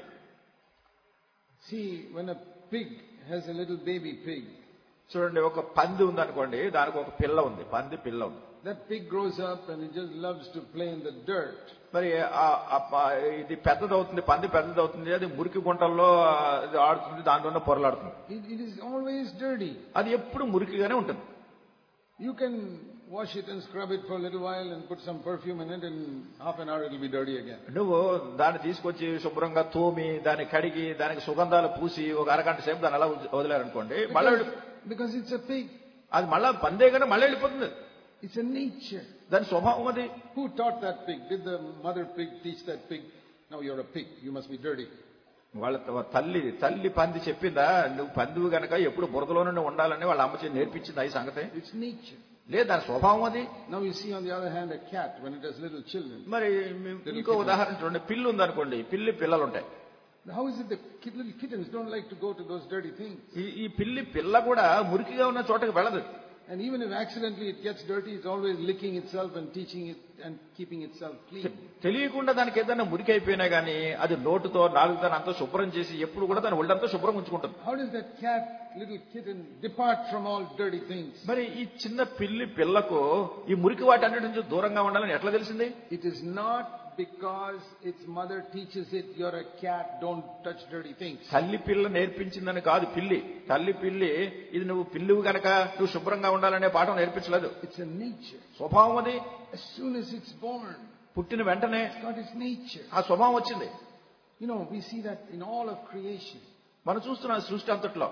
Speaker 1: See, when a pig has a little baby pig.
Speaker 2: చూడండి, ఒక పంది ఉంది అనుకోండి, దానికి ఒక పిల్ల ఉంది, పంది పిల్ల ఉంది.
Speaker 1: That pig grows up and it just loves to play in the dirt.
Speaker 2: మరి ఇది పెద్దదవుతుంది, పంది పెద్దదవుతుంది, అది మురికి గుంటల్లో ఆడుతుంది, దాంట్లోనే పొరలాడుతుంది.
Speaker 1: It is always dirty.
Speaker 2: అది ఎప్పుడు మురికిగానే ఉంటుంది.
Speaker 1: You can wash it and scrub it for a little while and put some perfume in it, and half an hour it will be dirty again.
Speaker 2: నువ్వు దాన్ని తీసుకొచ్చి శుభ్రంగా తోమి దాన్ని కడిగి దానికి సుగంధాలు పూసి ఒక అరగంట సేపు దాన్ని అలా వదిలేరనుకోండి, మళ్ళీ
Speaker 1: because it's a pig.
Speaker 2: అది మళ్ళా పందే కానీ మళ్ళీ వెళ్ళిపోతుంది.
Speaker 1: It's a nature.
Speaker 2: దాని స్వభావం అది.
Speaker 1: Who taught that pig? Did the mother pig teach that pig? Now you're a pig, you must be dirty.
Speaker 2: వాళ్ళ తల్లి తల్లి పంది చెప్పిందా నువ్వు పందువు గనక ఎప్పుడు బురదలోనే ఉండాలని వాళ్ళ అమ్మ చేసి నేర్పించింది ఈ సంగతి?
Speaker 1: It's nature.
Speaker 2: లేదు, దాని స్వభావం అది.
Speaker 1: Now you see on the other hand a cat when it has little children.
Speaker 2: మరి ఇంకో ఉదాహరణ చూడండి, పిల్లి ఉందనుకోండి, పిల్లి పిల్లలు ఉంటాయి.
Speaker 1: How is it the little kittens don't like to go to those dirty things?
Speaker 2: ఈ పిల్లి పిల్ల కూడా మురికిగా ఉన్న చోటకి వెళ్ళదు.
Speaker 1: And even if accidentally it gets dirty, it's always licking itself and teaching it and keeping itself clean.
Speaker 2: తెలియకుండా దానికి ఏదైనా మురికి అయిపోయినా గానీ అది నోటుతో నాలుగుతో అంతా శుభ్రం చేసి ఎప్పుడు కూడా దాని ఒళ్ళంతా శుభ్రం ఉంచుకుంటుంది.
Speaker 1: How does that cat, little kitten, depart from all dirty things?
Speaker 2: మరి ఈ చిన్న పిల్లి పిల్లకు ఈ మురికి వాటి అన్నిటి నుంచి దూరంగా ఉండాలని ఎట్లా తెలిసింది?
Speaker 1: It is not because its mother teaches it, you're a cat, don't touch dirty things.
Speaker 2: తల్లి పిల్ల నేర్పించిందని కాదు పిల్లి. తల్లి పిల్లి ఇది నువ్వు పిల్లివి గనక నువ్వు శుభ్రంగా ఉండాలనే పాఠం నేర్పించలేదు.
Speaker 1: It's a nature.
Speaker 2: స్వభావం అది.
Speaker 1: As soon as it's born,
Speaker 2: పుట్టిన వెంటనే
Speaker 1: it's got its nature.
Speaker 2: ఆ స్వభావం వచ్చింది.
Speaker 1: You know, we see that in all of creation.
Speaker 2: మనం చూస్తున్నాం సృష్టి అంతట్లో.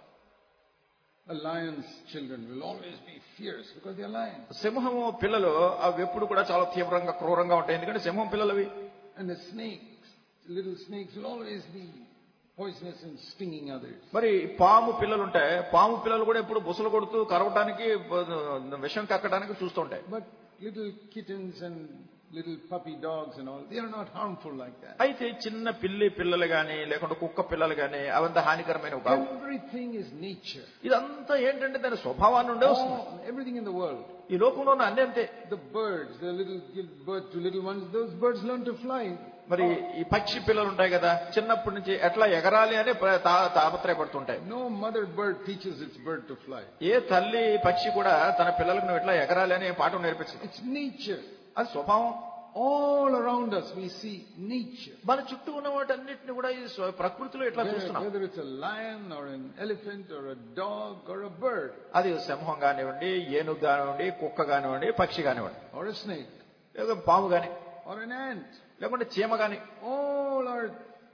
Speaker 1: A lion's children will always be fierce because they are lions.
Speaker 2: సింహము పిల్లలు అవి ఎప్పుడు కూడా చాలా తీవ్రంగా క్రూరంగా ఉంటాయి, ఎందుకంటే సింహం పిల్లలవి.
Speaker 1: And the snakes, little snakes will always be poisonous and stinging others.
Speaker 2: మరి పాము పిల్లలు ఉంటాయి, పాము పిల్లలు కూడా ఎప్పుడు బుసలు కొడుతూ కరవటానికి విషం కక్కడానికి చూస్తూ ఉంటాయి.
Speaker 1: But little kittens and little puppy dogs and all, they are not harmful like that.
Speaker 2: అయితే చిన్న పిల్లి పిల్లలు గాని లేకుంటే కుక్క పిల్లలు గాని అవంతా హానికరమైన కావు.
Speaker 1: Everything is nature.
Speaker 2: ఇదంతా ఏంటంటే దాని స్వభావాన్ని ఉండే వస్తుంది.
Speaker 1: Everything in the world.
Speaker 2: ఈ లోకంలో ఉన్న అన్ని అంతే.
Speaker 1: The birds, the little give birth to little ones, those birds learn to fly.
Speaker 2: మరి ఈ పక్షి పిల్లలు ఉంటాయి కదా, చిన్నప్పటి నుంచి ఎట్లా ఎగరాలి అని తాపత్రయపడుతుంటాయి.
Speaker 1: No mother bird teaches its bird to fly.
Speaker 2: ఏ తల్లి పక్షి కూడా తన పిల్లలకు నువ్వు ఎట్లా ఎగరాలి అని పాఠం నేర్పించదు.
Speaker 1: It's nature.
Speaker 2: అది స్వభావం.
Speaker 1: All around us we see nature.
Speaker 2: మన చుట్టూ ఉన్న వాటన్నిటిని కూడా ఈ ప్రకృతిలో ఎట్లా చూస్తున్నాం.
Speaker 1: Whether it's a lion or an elephant or a dog or a bird.
Speaker 2: అది సింహం కానివ్వండి, ఏనుగు కానివ్వండి, కుక్క కానివ్వండి, పక్షి కానివ్వండి,
Speaker 1: or a snake,
Speaker 2: లేదా పాము కాని,
Speaker 1: or an ant,
Speaker 2: లేకుంటే చీమ కాని,
Speaker 1: all are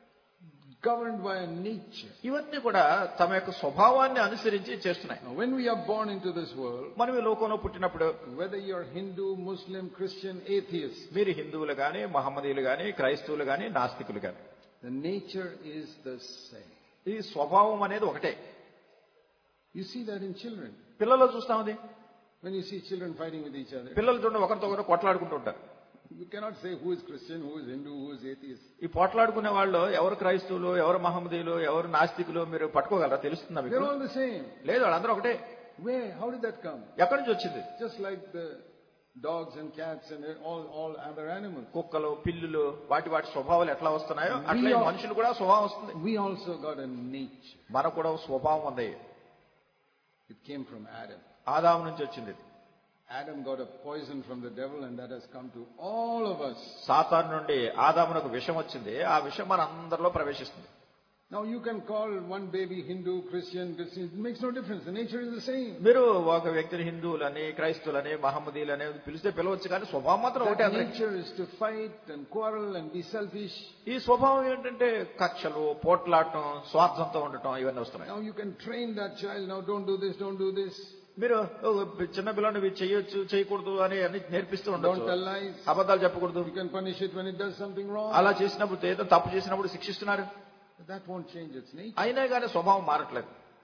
Speaker 1: governed by a nature.
Speaker 2: ఇవన్నీ కూడా తమ యొక్క స్వభావాన్ని అనుసరించి చేస్తున్నాయి.
Speaker 1: Now, when we are born into this world,
Speaker 2: మనం ఈ లోకంలో పుట్టినప్పుడు,
Speaker 1: whether you are Hindu, Muslim, Christian, atheist,
Speaker 2: మీరు హిందువులు గాని, మహమ్మదీయులు గాని, క్రైస్తవులు గాని, నాస్తికులు గాని,
Speaker 1: the nature is the same.
Speaker 2: ఈ స్వభావం అనేది ఒకటే.
Speaker 1: You see that in children.
Speaker 2: పిల్లల్లో చూస్తాం అది.
Speaker 1: When you see children fighting with each other,
Speaker 2: పిల్లలు చూడండి ఒకరితో ఒకరు కొట్లాడుకుంటూ ఉంటారు.
Speaker 1: you cannot say who is Christian, who is Hindu, who is atheist.
Speaker 2: ఈ పోట్లాడుకునే వాళ్ళు ఎవరు క్రైస్తవులు, ఎవరు మహమ్మదీయులు, ఎవరు నాస్తికులు మీరు పట్టుకోగలరా? తెలుస్తుందా మీకు?
Speaker 1: They're all the same.
Speaker 2: లేదు, వాళ్ళందరూ ఒకటే.
Speaker 1: Where? How did that come?
Speaker 2: ఎక్కడి నుంచి వచ్చింది?
Speaker 1: Just like the dogs and cats and all all other animals.
Speaker 2: కుక్కలు, పిల్లులు, వాటి వాటి స్వభావాలు ఎట్లా వస్తున్నాయో అట్లే మనుషులు కూడా స్వభావం వస్తుంది.
Speaker 1: We also got a nature.
Speaker 2: మనకు కూడా స్వభావం ఉంది.
Speaker 1: It came from Adam.
Speaker 2: ఆదాము నుంచి వచ్చింది.
Speaker 1: Adam got a poison from the devil and that has come to all of us.
Speaker 2: సాతాను నుండి ఆదామునకు విషం వచ్చింది, ఆ విషం మన అందరిలో ప్రవేశిస్తుంది.
Speaker 1: Now you can call one baby Hindu, Christian, Christian, it makes no difference. The nature is the same.
Speaker 2: మీరు ఒక వ్యక్తిని హిందువులని, క్రైస్తవులని, మహమ్మదీయులని పిలిస్తే పిలవచ్చు, కానీ స్వభావం మాత్రం ఒకటే.
Speaker 1: That nature is to fight and quarrel and be selfish.
Speaker 2: ఈ స్వభావం ఏంటంటే కక్షలు, పోట్లాడటం, స్వార్థంతో ఉండటం, ఇవన్నీ వస్తున్నాయి.
Speaker 1: Now you can train that child, now don't do this, don't do this.
Speaker 2: మీరు చిన్న పిల్లలు చేయొచ్చు, చేయకూడదు అని అన్ని నేర్పిస్తూ ఉండొచ్చు.
Speaker 1: Don't tell lies.
Speaker 2: అబద్ధాలు చెప్పకూడదు.
Speaker 1: You can punish it when it does something wrong.
Speaker 2: అలా చేసినప్పుడు ఏదో తప్పు చేసినప్పుడు శిక్షిస్తున్నారు.
Speaker 1: That won't change its nature.
Speaker 2: అయినా కానీ స్వభావం మారట్లేదు.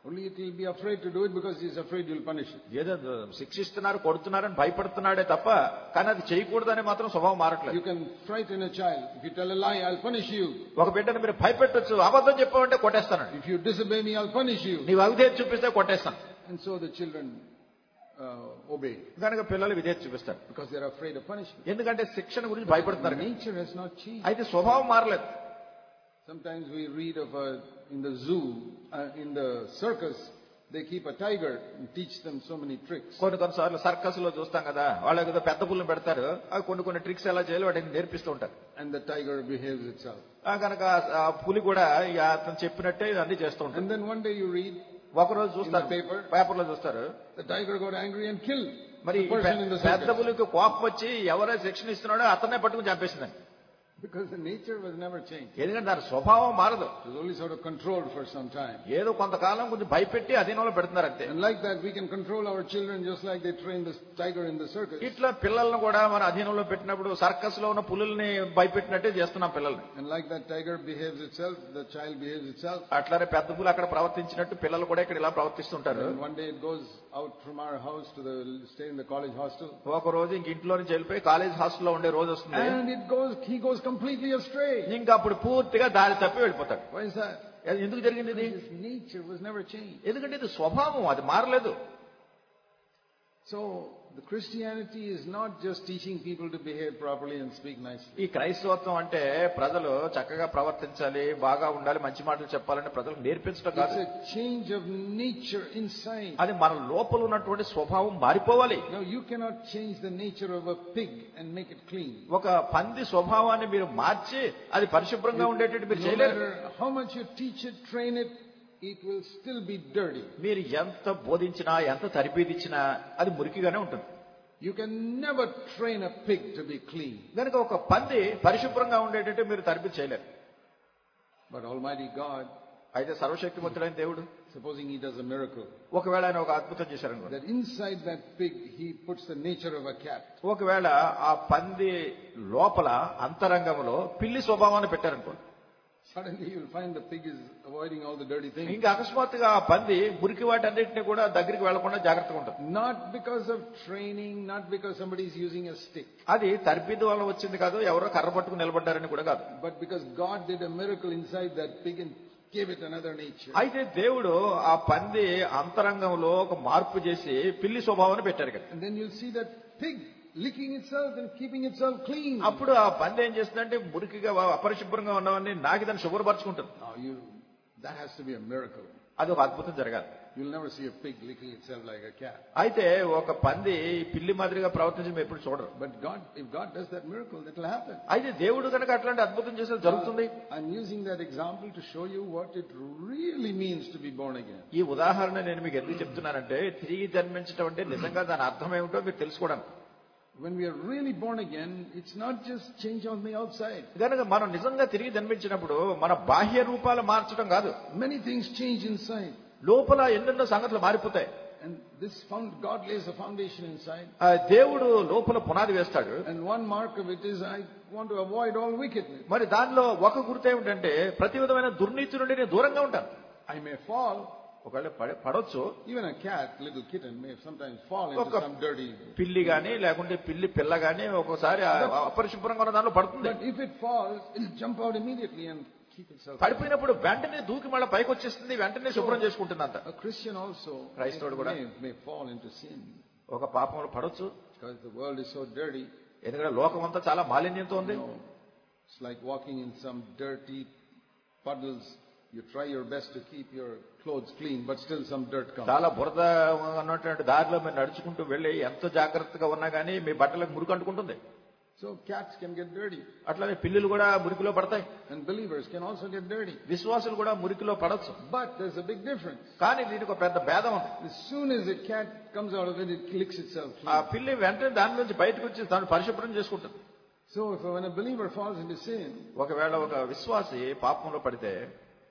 Speaker 1: Only it will be afraid to do it because he is afraid you'll punish it.
Speaker 2: ఏదో శిక్షిస్తున్నారు కొడుతున్నారని భయపడుతున్నాడే తప్ప కానీ అది చేయకూడదని మాత్రం స్వభావం మారట్లేదు.
Speaker 1: You can frighten a child. If you tell a lie, I'll punish you.
Speaker 2: ఒక బిడ్డను మీరు భయపెట్టొచ్చు, అబద్ధం చెప్పావంటే కొట్టేస్తాను.
Speaker 1: If you disobey me, I'll punish you.
Speaker 2: నీవు అవిధేయత చూపిస్తే కొట్టేస్తాను.
Speaker 1: And so the children uh, obey.
Speaker 2: కనుక పిల్లలు విధేయత చూపిస్తారు.
Speaker 1: Because they are afraid of punishment.
Speaker 2: ఎందుకంటే శిక్షణ గురించి భయపడుతున్నారు.
Speaker 1: Nature has not changed.
Speaker 2: అయితే స్వభావం మారలేదు.
Speaker 1: Sometimes we read of a, in the zoo, uh, in the circus, they keep a tiger and teach them so many tricks.
Speaker 2: కొన్ని కొన్నిసార్లు circus లో చూస్తాం కదా, వాళ్ళకి ఏదో పెద్ద పుల్లని పెడతారు, అవి కొన్ని కొన్ని ట్రిక్స్ ఎలా చేయాలో వాటిని నేర్పిస్తూ ఉంటారు.
Speaker 1: And the tiger behaves itself.
Speaker 2: కనుక ఆ పులి కూడా అతను చెప్పినట్టే అన్ని చేస్తూ ఉంటారు.
Speaker 1: And then one day you read,
Speaker 2: ఒక రోజు చూస్తారు పేపర్ పేపర్ లో చూస్తారు,
Speaker 1: the tiger got angry and killed
Speaker 2: మరి
Speaker 1: the person in the circus.
Speaker 2: పెద్ద పులికి కోపం వచ్చి ఎవరైతే శిక్షణ ఇస్తున్నాడో అతనే పట్టుకుని చంపేసిందని.
Speaker 1: Because the nature was never changed.
Speaker 2: ఎందుకంటే దాని స్వభావం మారదు.
Speaker 1: It was only sort of controlled for some time.
Speaker 2: ఏదో కొంతకాలం కొంచెం భయపెట్టి అధీనంలో పెడుతున్నారు అంతే.
Speaker 1: And like that we can control our children just like they train the tiger in the circus.
Speaker 2: ఇట్లా పిల్లల్ని కూడా మన అధీనంలో పెట్టినప్పుడు సర్కస్ లో ఉన్న పులుల్ని భయపెట్టినట్టే చేస్తున్నాం పిల్లల్ని.
Speaker 1: And like that tiger behaves itself, the child behaves itself.
Speaker 2: అట్లానే పెద్ద పులి అక్కడ ప్రవర్తించినట్టు పిల్లలు కూడా ఇక్కడ ఇలా ప్రవర్తిస్తుంటారు.
Speaker 1: And one day it goes out from our house to the stay in the college hostel.
Speaker 2: ఒక రోజు ఇంక ఇంట్లో నుంచి వెళ్ళిపోయి కాలేజ్ హాస్టల్లో ఉండే రోజు వస్తుంది.
Speaker 1: And it goes he goes completely astray.
Speaker 2: ఇంకా అప్పుడు పూర్తిగా దారి తప్పి వెళ్ళిపోతాడు.
Speaker 1: Why is that?
Speaker 2: ఎందుకు జరిగింది ఇది?
Speaker 1: His nature was never changed.
Speaker 2: ఎందుకంటే ఇది స్వభావం, అది మారలేదు.
Speaker 1: So the Christianity is not just teaching people to behave properly and speak nicely.
Speaker 2: ఈ క్రైస్తవత్వం అంటే ప్రజలు చక్కగా ప్రవర్తించాలి, బాగా ఉండాలి, మంచి మాటలు చెప్పాలని ప్రజలకు నేర్పించడం కాదు.
Speaker 1: It's a change of nature inside.
Speaker 2: అది మన లోపల ఉన్నటువంటి స్వభావం మారిపోవాలి.
Speaker 1: Now you cannot change the nature of a pig and make it clean.
Speaker 2: ఒక పంది స్వభావాన్ని మీరు మార్చి అది పరిశుభ్రంగా ఉండేటట్టు మీరు చేయలేరు.
Speaker 1: No matter how much you teach it, train it, it will still be dirty.
Speaker 2: మీరు ఎంత బోధించినా ఎంత తరబీదిచ్చినా అది మురికిగానే ఉంటుంది.
Speaker 1: You can never train a pig to be clean.
Speaker 2: కనుక ఒక పంది పరిశుభ్రంగా ఉండేటట్టు మీరు తరబీదు చేయలేరు.
Speaker 1: But Almighty God,
Speaker 2: అయితే సర్వశక్తిమంతుడైన దేవుడు,
Speaker 1: supposing He does a miracle,
Speaker 2: ఒకవేళ ఆయన ఒక అద్భుతం చేశారనుకో,
Speaker 1: that inside that pig He puts the nature of a cat.
Speaker 2: ఒకవేళ ఆ పంది లోపల అంతరంగంలో పిల్లి స్వభావాన్ని పెట్టారనుకో,
Speaker 1: suddenly you will find the pig is avoiding all the dirty things.
Speaker 2: ఇంకా అకస్మాత్తుగా ఆ పంది మురికి వాటి అన్నింటినీ కూడా దగ్గరికి వెళ్లకుండా జాగ్రత్తగా ఉంటుంది.
Speaker 1: Not because of training, not because somebody is using a stick.
Speaker 2: అది తర్బీదు వల్ల వచ్చింది కాదు, ఎవరో కర్ర పట్టుకుని నిలబడ్డారని కూడా కాదు.
Speaker 1: But because God did a miracle inside that pig and gave it another nature.
Speaker 2: అయితే దేవుడు ఆ పంది అంతరంగంలో ఒక మార్పు చేసి పిల్లి స్వభావాన్ని పెట్టారు కదా.
Speaker 1: And then you'll see that pig licking itself and keeping itself clean.
Speaker 2: అప్పుడు ఆ పంది ఏం చేస్తుందంటే మురికిగా అపరిశుభ్రంగా ఉన్నవన్నీ నాకి దాన్ని శుభ్రపరచుకుంటుంది.
Speaker 1: Now you, that has to be a miracle.
Speaker 2: అది ఒక అద్భుతం జరగాలి.
Speaker 1: You'll never see a pig licking itself like a cat.
Speaker 2: అయితే ఒక పంది పిల్లి మాదిరిగా ప్రవర్తించడం ఎప్పుడు చూడరు.
Speaker 1: But God, if God does that miracle, that will happen.
Speaker 2: అయితే దేవుడు కనుక అట్లాంటి అద్భుతం చేస్తే జరుగుతుంది.
Speaker 1: I'm using that example to show you what it really means to be born again.
Speaker 2: ఈ ఉదాహరణ నేను మీకు ఎందుకు చెప్తున్నానంటే తిరిగి జన్మించడం అంటే నిజంగా దాని అర్థం ఏమిటో మీరు తెలుసుకోవడానికి.
Speaker 1: When we are really born again, it's not just change on the outside.
Speaker 2: కనుక మనం నిజంగా తిరిగి జన్మించినప్పుడు మన బాహ్య రూపాలు మార్చడం కాదు.
Speaker 1: Many things change inside.
Speaker 2: లోపల ఎన్నెన్నో సంగతులు మారిపోతాయి.
Speaker 1: And this found, God lays a foundation inside.
Speaker 2: దేవుడు లోపల పునాది వేస్తాడు.
Speaker 1: And one mark of it is I want to avoid all wickedness.
Speaker 2: మరి దానిలో ఒక గుర్తు ఏమిటంటే ప్రతి విధమైన దుర్నీతి నుండి నేను దూరంగా ఉంటాను.
Speaker 1: I may fall.
Speaker 2: ఒకవేళ పడవచ్చు.
Speaker 1: Even a cat, little kitten, may sometimes fall into some dirty.
Speaker 2: పిల్లి గాని లేకుంటే పిల్లి పిల్ల గాని ఒకసారి అపరిశుభ్రంగా ఉన్న దానిలో పడుతుంది.
Speaker 1: But if it falls, it'll jump out immediately and keep itself.
Speaker 2: పడిపోయినప్పుడు వెంటనే దూకి మళ్ళీ పైకి వచ్చేస్తుంది, వెంటనే శుభ్రం చేసుకుంటుందంట.
Speaker 1: A Christian also
Speaker 2: క్రైస్తవుడు కూడా
Speaker 1: may, may fall into sin.
Speaker 2: ఒక పాపంలో పడవచ్చు.
Speaker 1: Because the world is so dirty.
Speaker 2: ఎందుకంటే లోకం అంతా చాలా మాలిన్యంతో ఉంది.
Speaker 1: It's like walking in some dirty puddles. You try your best to keep your clothes clean, but still some dirt comes.
Speaker 2: చాలా బురద ఉన్నటువంటి దారిలో మీరు నడుచుకుంటూ వెళ్ళి ఎంత జాగ్రత్తగా ఉన్నా కానీ మీ బట్టలకు మురికి అంటుకుంటుంది.
Speaker 1: So cats can get dirty.
Speaker 2: అట్లానే పిల్లులు కూడా మురికిలో పడతాయి.
Speaker 1: And believers can also get dirty.
Speaker 2: విశ్వాసులు కూడా మురికిలో పడవచ్చు.
Speaker 1: But there's a big difference.
Speaker 2: కానీ దీనికి ఒక పెద్ద భేదం ఉంది.
Speaker 1: As soon as a cat comes out of it, it licks itself clean.
Speaker 2: ఆ పిల్లి వెంటనే దాని నుంచి బయటకు వచ్చి దాన్ని పరిశుభ్రం చేసుకుంటుంది.
Speaker 1: So if when a believer falls into sin,
Speaker 2: ఒకవేళ ఒక విశ్వాసి పాపంలో పడితే
Speaker 1: it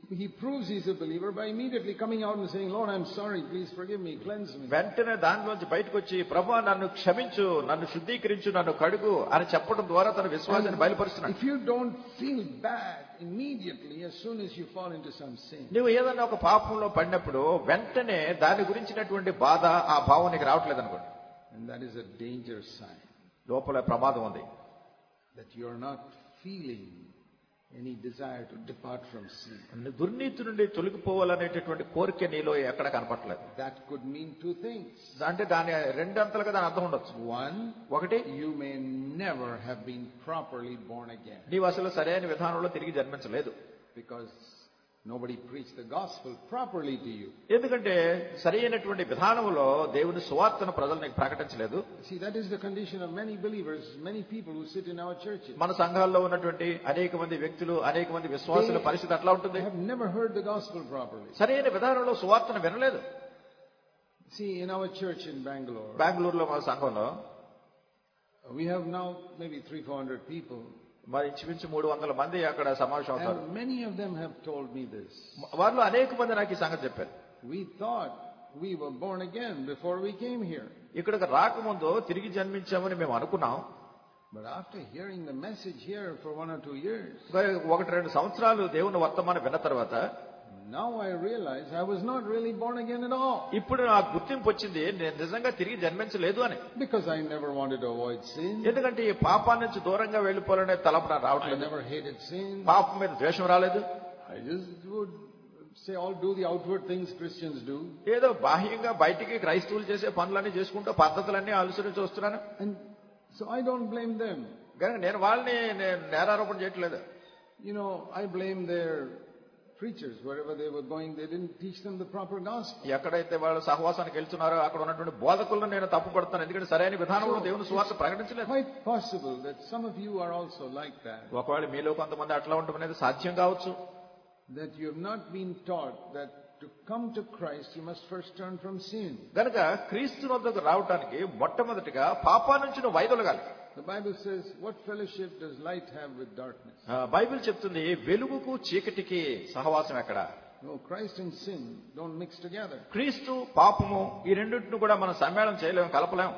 Speaker 1: he proves he's a believer by immediately coming out and saying, Lord, I'm sorry, please forgive me, cleanse me.
Speaker 2: వెంటనే దానిలోంచి బయటకు వచ్చి ప్రభువా నన్ను క్షమించు, నన్ను శుద్ధీకరించు, నన్ను కడుగు అని చెప్పడం ద్వారా తన విశ్వాసాన్ని బయలుపరుస్తున్నాడు.
Speaker 1: If you don't feel bad immediately as soon as you fall into some sin,
Speaker 2: నువ్వు ఏదైనా ఒక పాపంలో పడినప్పుడు వెంటనే దాని గురించినటువంటి బాధ ఆ భావం నీకు రావట్లేదు అనుకోండి,
Speaker 1: and that is a danger sign
Speaker 2: లోపల ప్రమాదం ఉంది.
Speaker 1: that you are not feeling any desire to depart from sin.
Speaker 2: దుర్నీతి నుండి తొలగిపోవాలనేటటువంటి కోరిక నీలో ఎక్కడ కనపడలేదు.
Speaker 1: That could mean two things.
Speaker 2: అంటే దాని రెండంతలుగా దాని అర్థం ఉండొచ్చు.
Speaker 1: One,
Speaker 2: ఒకటి,
Speaker 1: you may never have been properly born again.
Speaker 2: నీవు అసలు సరైన విధానంలో తిరిగి జన్మించలేదు.
Speaker 1: Because nobody preached the gospel properly to you.
Speaker 2: ఎందుకంటే సరైనటువంటి విధానంలో దేవుని సువార్తను ప్రజలకు ప్రకటించలేదు.
Speaker 1: See, that is the condition of many believers, many people who sit in our churches.
Speaker 2: మన సంఘాల్లో ఉన్నటువంటి అనేక మంది వ్యక్తులు, అనేక మంది విశ్వాసుల పరిస్థితి అట్లా ఉంటుంది.
Speaker 1: They have never heard the gospel properly.
Speaker 2: సరైన విధానంలో సువార్తను వినలేదు.
Speaker 1: See, in our church in Bangalore,
Speaker 2: బెంగళూరులో మన సంఘంలో
Speaker 1: we have now maybe three, four hundred people.
Speaker 2: మరి ఇంచుమించు మూడు వందల మంది అక్కడ సమావేశం అవుతారు.
Speaker 1: And many of them have told me this.
Speaker 2: వారిలో అనేక మంది నాకు ఈ సంగతి చెప్పారు.
Speaker 1: We thought we were born again before we came here.
Speaker 2: ఇక్కడికి రాకముందు తిరిగి జన్మించామని మేము అనుకున్నాం.
Speaker 1: But after hearing the message here for one or two years,
Speaker 2: ఒకటి రెండు సంవత్సరాలు దేవుని వర్తమానం విన్న తర్వాత
Speaker 1: now I realize I was not really born again at all.
Speaker 2: ఇప్పుడు నాకు గుర్తింపు వచ్చింది నేను నిజంగా తిరిగి జన్మించలేదు అని.
Speaker 1: Because I never wanted to avoid sin.
Speaker 2: ఎందుకంటే ఈ పాపం నుంచి దూరంగా వెళ్ళిపోవాలనే తలపు నాకు
Speaker 1: I
Speaker 2: రావట్లేదు.
Speaker 1: never hated sin.
Speaker 2: పాపం మీద ద్వేషం రాలేదు.
Speaker 1: I just would say all do the outward things Christians do.
Speaker 2: ఏదో బాహ్యంగా బయటికి క్రైస్తవులు చేసే పనులన్నీ చేసుకుంటూ పద్ధతులన్నీ అనుసరించి వస్తున్నాను.
Speaker 1: And so I don't blame them.
Speaker 2: కనుక నేను వాళ్ళని నేను నేరారోపణ చేయట్లేదు.
Speaker 1: You know, I blame their preachers. Wherever they were going, they didn't teach them the proper gospel.
Speaker 2: ఎక్కడైతే వాళ్ళు సహవాసానికి వెళ్తున్నారో అక్కడ ఉన్నటువంటి బోధకులను నేను తప్పు పడతాను. ఎందుకంటే సరైన విధానంలో దేవుని సువార్త ప్రకటించలేదు.
Speaker 1: Quite possible that some of you are also like that.
Speaker 2: ఒకవేళ మీలో కొంతమంది అట్లా ఉండడం అనేది సాధ్యం కావచ్చు.
Speaker 1: That you have not been taught that to come to Christ you must first turn from sin.
Speaker 2: గనుక క్రీస్తు వద్దకు రావడానికి మొట్టమొదటిగా పాపా నుంచి నువ్వు వైదొలగాలి.
Speaker 1: The Bible says, what fellowship does light have with darkness?
Speaker 2: Bible చెప్తుంది వెలుగుకు చీకటికి సహవాసం ఎక్కడ?
Speaker 1: No, Christ and sin don't mix together.
Speaker 2: క్రీస్తు పాపము ఈ రెండింటిని కూడా మనం సమ్మేళనం చేయలేము, కలపలేము.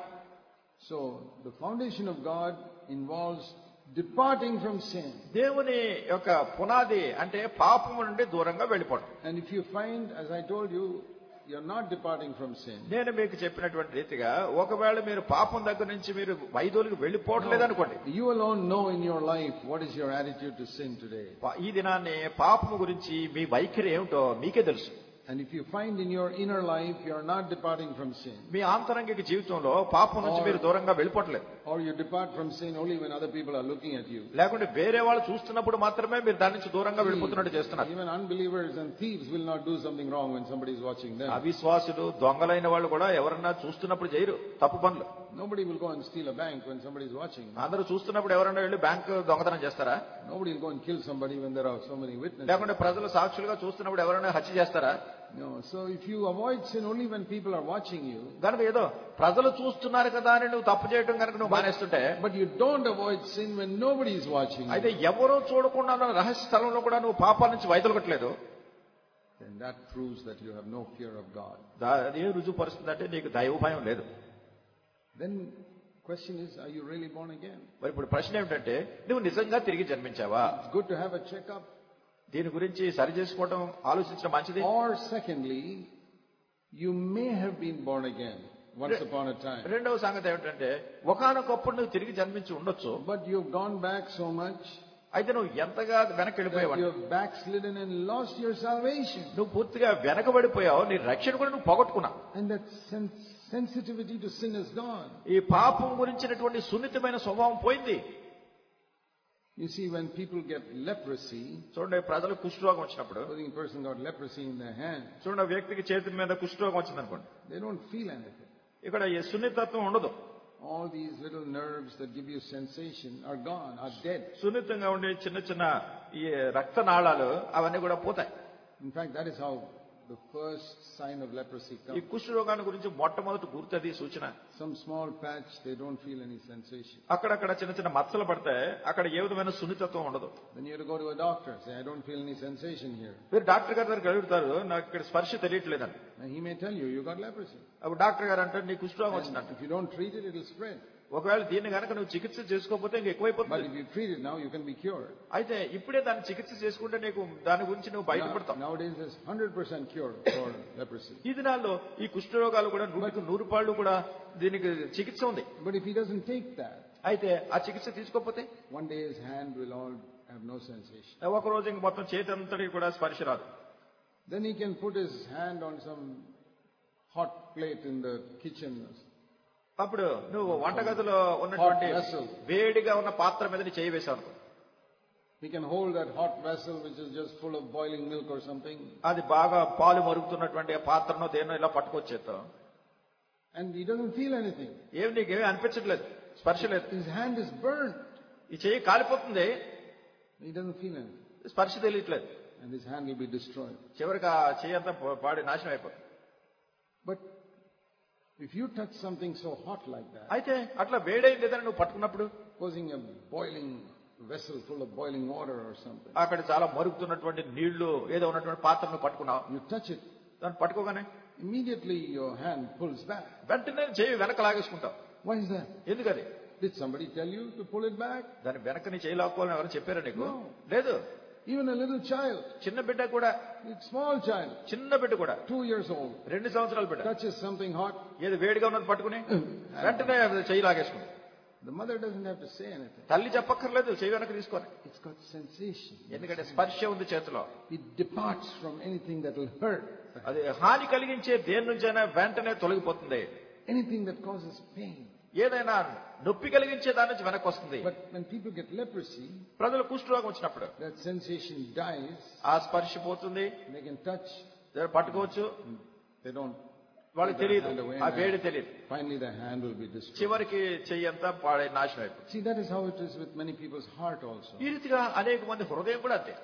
Speaker 1: So the foundation of God involves departing from sin.
Speaker 2: దేవుని యొక్క పునాది అంటే పాపము నుండి దూరంగా వెళ్ళిపోవడం.
Speaker 1: And if you find, as I told you, you're not departing from sin.
Speaker 2: నేను మీకు చెప్పినటువంటి రీతిగా ఒకవేళ మీరు పాపం దగ్గర నుంచి మీరు వైదొలికి వెళ్ళిపోవట్లేదు అనుకోండి.
Speaker 1: You alone know in your life what is your attitude to sin today.
Speaker 2: ఈ దినాన్ని పాపము గురించి మీ వైఖరి ఏమిటో మీకే తెలుసు.
Speaker 1: And if you find in your inner life you are not departing from sin,
Speaker 2: మీ ఆంతరంగిక జీవితంలో పాపం నుంచి మీరు దూరంగా వెళ్ళిపోవట్లేదు,
Speaker 1: or you depart from sin only when other people are looking at you,
Speaker 2: లేకుంటే వేరే వాళ్ళు చూస్తున్నప్పుడు మాత్రమే మీరు దాని నుంచి దూరంగా వెళ్ళిపోతున్నట్టు చేస్తున్నారు.
Speaker 1: Even unbelievers and thieves will not do something wrong when somebody is watching them.
Speaker 2: అవిశ్వాసులు దొంగలైన వాళ్ళు కూడా ఎవరన్నా చూస్తున్నప్పుడు చేయరు తప్పు పనులు.
Speaker 1: Nobody will go and steal a bank when somebody is watching.
Speaker 2: అందరూ చూస్తున్నప్పుడు ఎవరన్నా వెళ్ళి బ్యాంకు దొంగతనం చేస్తారా?
Speaker 1: Nobody will go and kill somebody when there are so many witnesses.
Speaker 2: లేకుంటే ప్రజలు సాక్షులుగా చూస్తున్నప్పుడు ఎవరైనా హత్య చేస్తారా?
Speaker 1: No. So if you avoid sin only when people are watching you,
Speaker 2: కనుక ఏదో ప్రజలు చూస్తున్నారు కదా అని నువ్వు తప్పు చేయడం కనుక నువ్వు మానేస్తుంటే,
Speaker 1: but you don't avoid sin when nobody is watching you,
Speaker 2: అయితే ఎవరో చూడకుండా రహస్య స్థలంలో కూడా నువ్వు పాపం నుంచి వైదొలగట్లేదు,
Speaker 1: then that proves that you have no fear of God.
Speaker 2: అది రుజువుపరుస్తుంది అంటే నీకు దైవ భయం లేదు.
Speaker 1: Then question is, are you really born again?
Speaker 2: మరి ఇప్పుడు ప్రశ్న ఏమిటంటే నువ్వు నిజంగా తిరిగి జన్మించావా?
Speaker 1: It's good to have a checkup.
Speaker 2: దీని గురించి సరి చేసుకోవడం ఆలోచించడం మంచిది.
Speaker 1: Or secondly, you may have been born again once upon a time.
Speaker 2: రెండవ సంగతి ఏమిటంటే ఒకానొకప్పుడు నువ్వు తిరిగి జన్మించి ఉండొచ్చు,
Speaker 1: but you've gone back so much,
Speaker 2: అయితే నువ్వు ఎంతగా వెనక్కి వెళ్ళిపోయావు,
Speaker 1: you have backslidden and lost your salvation.
Speaker 2: నువ్వు పూర్తిగా వెనకబడిపోయావు, నీ రక్షణ కూడా నువ్వు పోగొట్టుకున్నావు.
Speaker 1: And that sense sensitivity to sin is gone.
Speaker 2: ఈ పాపం గురించినటువంటి సున్నితమైన స్వభావం పోయింది.
Speaker 1: You see, when people get leprosy,
Speaker 2: చూడండి ప్రజలు కుష్ఠరోగం వచ్చినప్పుడు,
Speaker 1: supposing a person got leprosy in their hand,
Speaker 2: చూడండి వ్యక్తికి చేతి మీద కుష్ఠరోగం వచ్చింది అనుకోండి,
Speaker 1: they don't feel anything.
Speaker 2: ఇక్కడ ఈ సున్నితత్వం ఉండదు.
Speaker 1: All these little nerves that give you sensation are gone, are dead.
Speaker 2: సున్నితంగా ఉండే చిన్న చిన్న ఈ రక్తనాళాలు అవన్నీ కూడా పోతాయి.
Speaker 1: In fact, that is how the first sign of leprosy
Speaker 2: ఈ
Speaker 1: comes.
Speaker 2: కుష్ఠరోగాన్ని గురించి మొట్టమొదటి గుర్తది సూచన.
Speaker 1: Some small patch, they don't feel any sensation.
Speaker 2: అక్కడక్కడ చిన్న చిన్న మచ్చలు పడతాయి, అక్కడ ఏ విధమైన సున్నితత్వం ఉండదు.
Speaker 1: Then you have to go to a doctor, say, I don't feel any sensation here.
Speaker 2: మీరు డాక్టర్ గారి దగ్గరికి అడుగుతారు, నాకు ఇక్కడ స్పర్శ తెలియట్లేదని.
Speaker 1: And he may tell you, you got leprosy.
Speaker 2: అప్పుడు డాక్టర్ గారు అంటారు, నీ కుష్ఠరోగం వచ్చిందంట.
Speaker 1: If you don't treat it, it will spread.
Speaker 2: ఒకవేళ దీన్ని కనుక నువ్వు చికిత్స చేసుకోకపోతే ఇంక
Speaker 1: But
Speaker 2: ఎక్కువైపోతుంది.
Speaker 1: if you treat it now, you can be cured.
Speaker 2: అయితే ఇప్పుడే దాన్ని చికిత్స చేసుకుంటే నీకు దాని గురించి నువ్వు బయటపడతావు.
Speaker 1: Nowadays, there's one hundred percent cure for leprosy.
Speaker 2: ఈ దినాల్లో ఈ కుష్ఠరోగాలు కూడా నూటికి నూరు పాళ్ళు కూడా దీనికి చికిత్స ఉంది.
Speaker 1: But if he doesn't take that,
Speaker 2: అయితే ఆ చికిత్స తీసుకోకపోతే
Speaker 1: one day his hand will all have no sensation.
Speaker 2: ఒక రోజు ఇంక మొత్తం చేతి అంతటికి కూడా స్పర్శ రాదు.
Speaker 1: Then he can put his hand on some hot plate in the kitchen.
Speaker 2: అప్పుడు నువ్వు వంటగదిలో ఉన్నటువంటి వేడిగా ఉన్న పాత్ర మీద నీ చేయి వేసావు అనుకో.
Speaker 1: He can hold that hot vessel which is just full of boiling milk or something.
Speaker 2: అది బాగా పాలు మరుగుతున్నటువంటి ఆ పాత్రను దేన్నో ఇలా పట్టుకొచ్చేస్తావు.
Speaker 1: And he doesn't feel anything.
Speaker 2: ఏమి నీకేమీ అనిపించట్లేదు, స్పర్శ లేదు.
Speaker 1: His hand is burnt.
Speaker 2: ఈ చెయ్యి కాలిపోతుంది,
Speaker 1: He doesn't feel anything.
Speaker 2: స్పర్శ తెలియట్లేదు.
Speaker 1: And his hand will be destroyed.
Speaker 2: చివరికి ఆ చెయ్యి అంతా పాడి నాశనం అయిపోతుంది.
Speaker 1: But if you touch something so hot like that,
Speaker 2: అయితే అట్లా వేడైంది ఏదైనా నువ్వు పట్టుకున్నప్పుడు,
Speaker 1: causing a boiling vessel full of boiling water or something,
Speaker 2: అక్కడ చాలా మరుగుతున్నటువంటి నీళ్లు ఏదో ఉన్నటువంటి పాత్రను పట్టుకున్నావు,
Speaker 1: you touch it,
Speaker 2: దాన్ని పట్టుకోగానే
Speaker 1: immediately your hand pulls back.
Speaker 2: వెంటనే చెయ్యి వెనక లాగేసుకుంటావు.
Speaker 1: Why is that?
Speaker 2: ఎందుకది?
Speaker 1: Did somebody tell you to pull it back?
Speaker 2: దాని వెనక నీ చెయ్యి లాక్కోవాలని ఎవరు చెప్పారా నీకు?
Speaker 1: No.
Speaker 2: లేదు.
Speaker 1: Even a little child,
Speaker 2: చిన్న బిడ్డ కూడా,
Speaker 1: a small child,
Speaker 2: చిన్న బిడ్డ కూడా,
Speaker 1: two years old,
Speaker 2: రెండు సంవత్సరాల బిడ్డ
Speaker 1: touches something hot,
Speaker 2: ఏదో వేడిగా ఉన్నది పట్టుకుని వెంటనే చెయ్యి లాగేసుకుంది.
Speaker 1: the mother doesn't have to say anything.
Speaker 2: తల్లి చెప్పక్కర్లేదు, చెయ్యి వెనక తీసుకొని.
Speaker 1: It's got sensation.
Speaker 2: ఎందుకంటే స్పర్శ ఉంది చేతిలో.
Speaker 1: It departs from anything that will hurt.
Speaker 2: అది హాని కలిగించే దేని నుంచైనా వెంటనే తొలగిపోతుంది.
Speaker 1: Anything that causes pain.
Speaker 2: ఏదైనా నొప్పి కలిగించే దాని నుంచి వెనక్కి వస్తుంది.
Speaker 1: But when people get leprosy,
Speaker 2: ప్రజలు కుష్ఠరోగం వచ్చినప్పుడు
Speaker 1: that sensation dies.
Speaker 2: ఆ స్పర్శ పోతుంది,
Speaker 1: They can touch,
Speaker 2: పట్టుకోవచ్చు,
Speaker 1: they don't.
Speaker 2: వాళ్ళకి తెలియదు, ఆ వేడి తెలియదు.
Speaker 1: Finally the hand will be destroyed.
Speaker 2: చివరికి చెయ్యి అంతా పాడై నాశనం అయిపోతుంది.
Speaker 1: See, that is how it is with many people's heart also.
Speaker 2: ఈ రీతిగా అనేక మంది హృదయం కూడా అంతే.